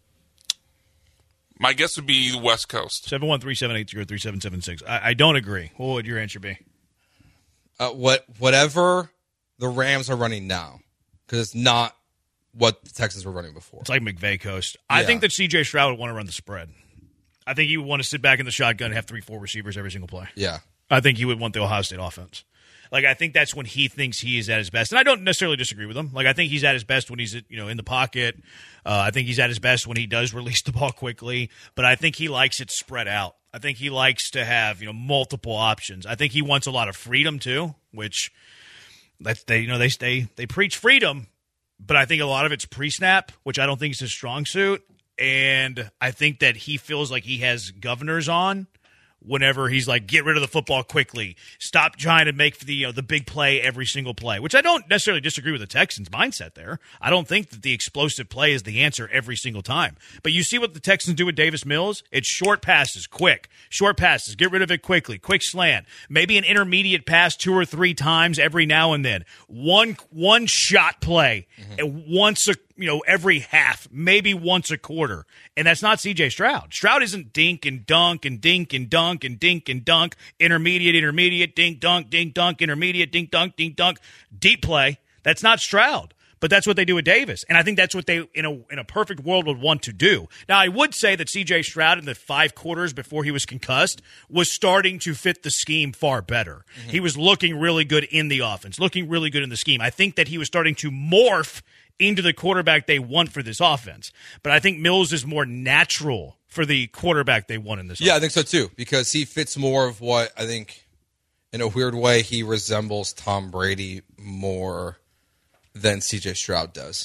My guess would be the West Coast. seven one three, seven eight zero, three seven seven six. I, I don't agree. What would your answer be? Uh, what whatever the Rams are running now, because it's not what the Texans were running before. It's like McVay Coast. I Yeah. think that C J Stroud would want to run the spread. I think he would want to sit back in the shotgun and have three, four receivers every single play. Yeah. I think he would want the Ohio State offense. Like, I think that's when he thinks he is at his best. And I don't necessarily disagree with him. Like, I think he's at his best when he's, you know, in the pocket. Uh, I think he's at his best when he does release the ball quickly. But I think he likes it spread out. I think he likes to have, you know, multiple options. I think he wants a lot of freedom, too, which that's they, you know, they, they, they preach freedom. But I think a lot of it's pre-snap, which I don't think is his strong suit. And I think that he feels like he has governors on whenever he's like, get rid of the football quickly. Stop trying to make the you know, the big play every single play, which I don't necessarily disagree with the Texans' mindset there. I don't think that the explosive play is the answer every single time. But you see what the Texans do with Davis Mills? It's short passes, quick. Short passes, get rid of it quickly. Quick slant. Maybe an intermediate pass two or three times every now and then. One one shot play. Mm-hmm. And once a you know, every half, maybe once a quarter. And that's not C J Stroud. Stroud isn't dink and dunk and dink and dunk and dink and dunk, intermediate, intermediate, dink, dunk, dink, dunk, intermediate, dink, dunk, dink, dunk, deep play. That's not Stroud. But that's what they do with Davis. And I think that's what they, in a in a perfect world, would want to do. Now, I would say that C J Stroud in the five quarters before he was concussed was starting to fit the scheme far better. Mm-hmm. He was looking really good in the offense, looking really good in the scheme. I think that he was starting to morph into the quarterback they want for this offense. But I think Mills is more natural for the quarterback they want in this Yeah, offense. I think so too, because he fits more of what I think, in a weird way, he resembles Tom Brady more than C J Stroud does.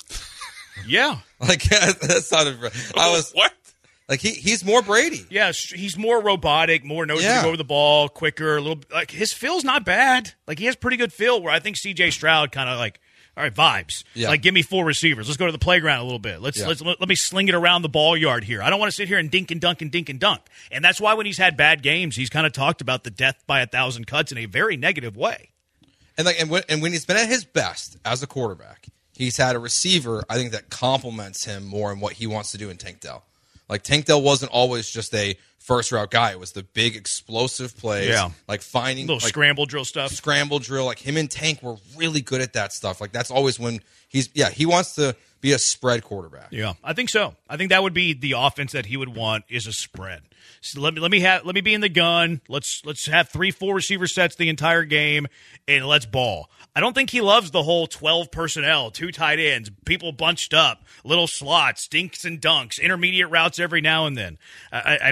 Yeah. Like, that sounded, I was, what? Like, he he's more Brady. Yeah, he's more robotic, more knows Yeah. to go over the ball, quicker, a little, like, his feel's not bad. Like, he has pretty good feel, where I think C J Stroud kind of like, all right, vibes. Yeah. Like, give me four receivers. Let's go to the playground a little bit. Let's Yeah. let's let, let me sling it around the ball yard here. I don't want to sit here and dink and dunk and dink and dunk. And that's why when he's had bad games, he's kind of talked about the death by a thousand cuts in a very negative way. And like, and when, and when he's been at his best as a quarterback, he's had a receiver, I think, that complements him more in what he wants to do in Tank Dell. Like, Tank Dell wasn't always just a first route guy. It was the big explosive plays. Yeah. Like finding Little like, scramble drill stuff. Scramble drill. Like, him and Tank were really good at that stuff. Like, that's always when he's, yeah, he wants to be a spread quarterback. Yeah, I think so. I think that would be the offense that he would want, is a spread. So let me let me have let me be in the gun. Let's let's have three, four receiver sets the entire game, and let's ball. I don't think he loves the whole twelve personnel, two tight ends, people bunched up, little slots, dinks and dunks, intermediate routes every now and then. I, I don't think he's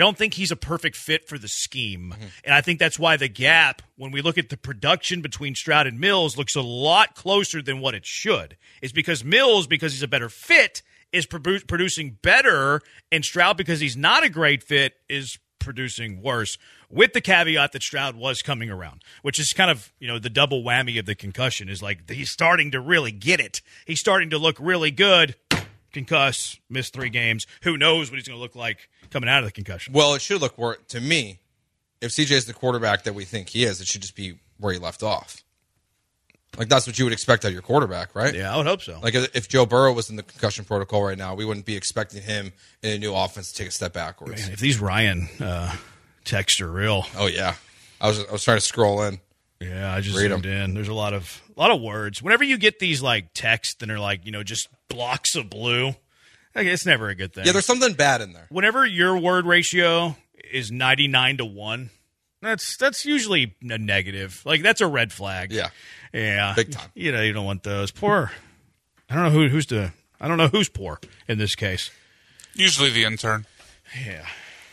he's a perfect fit for the scheme. Mm-hmm. And I think that's why the gap, when we look at the production between Stroud and Mills, looks a lot closer than what it should. It's because Mills, because he's a better fit, is produ- producing better, and Stroud, because he's not a great fit, is producing worse, with the caveat that Stroud was coming around, which is kind of, you know, the double whammy of the concussion is like he's starting to really get it. He's starting to look really good. Concuss, missed three games. Who knows what he's going to look like coming out of the concussion? Well, it should look where, to me, if C J is the quarterback that we think he is, it should just be where he left off. Like, that's what you would expect out of your quarterback, right? Yeah, I would hope so. Like, if Joe Burrow was in the concussion protocol right now, we wouldn't be expecting him in a new offense to take a step backwards. Man, if these Ryan uh, texts are real. Oh, yeah. I was I was trying to scroll in. Yeah, I just Read zoomed them. in. There's a lot of a lot of words. Whenever you get these, like, texts that are, like, you know, just blocks of blue, like, it's never a good thing. Yeah, there's something bad in there. Whenever your word ratio is ninety-nine to one, that's that's usually a negative. Like, that's a red flag. Yeah. Yeah. Big time. You know, you don't want those. Poor. I don't know who who's to I don't know who's poor in this case. Usually the intern. Yeah.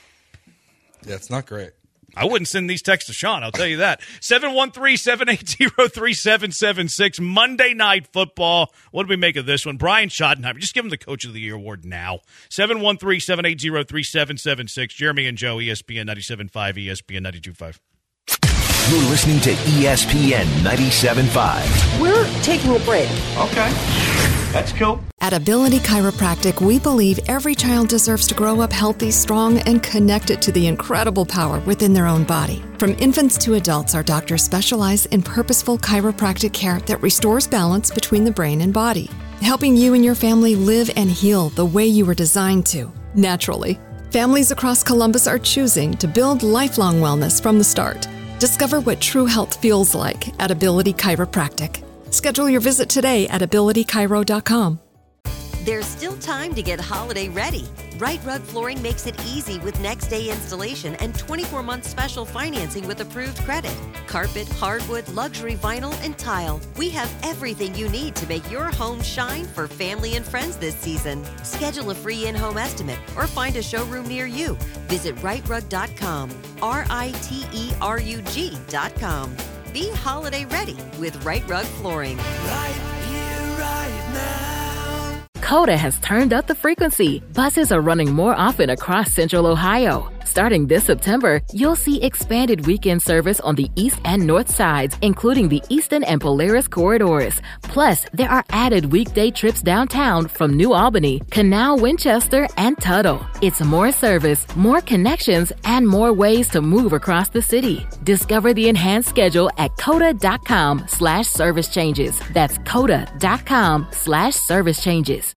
Yeah, it's not great. I wouldn't send these texts to Sean, I'll tell you that. seven one three, seven eight zero, three seven seven six, Monday Night Football. What do we make of this one? Brian Schottenheimer, just give him the Coach of the Year award now. seven one three, seven eight zero, three seven seven six, Jeremy and Joe, E S P N ninety-seven point five, E S P N ninety-two point five. You're listening to E S P N ninety-seven point five. We're taking a break. Okay. That's cool. At Ability Chiropractic, we believe every child deserves to grow up healthy, strong, and connected to the incredible power within their own body. From infants to adults, our doctors specialize in purposeful chiropractic care that restores balance between the brain and body, helping you and your family live and heal the way you were designed to, naturally. Families across Columbus are choosing to build lifelong wellness from the start. Discover what true health feels like at Ability Chiropractic. Schedule your visit today at ability chiro dot com. There's still time to get holiday ready. Right Rug Flooring makes it easy with next day installation and twenty-four month special financing with approved credit. Carpet, hardwood, luxury vinyl, and tile. We have everything you need to make your home shine for family and friends this season. Schedule a free in-home estimate or find a showroom near you. Visit right rug dot com, R I T E R U G dot com. Be holiday ready with Right Rug Flooring. Right here, right now. Coda has turned up the frequency. Buses are running more often across Central Ohio. Starting this September, you'll see expanded weekend service on the east and north sides, including the Eastern and Polaris corridors. Plus, there are added weekday trips downtown from New Albany, Canal, Winchester, and Tuttle. It's more service, more connections, and more ways to move across the city. Discover the enhanced schedule at coda.com slash service changes. That's coda.com slash service changes.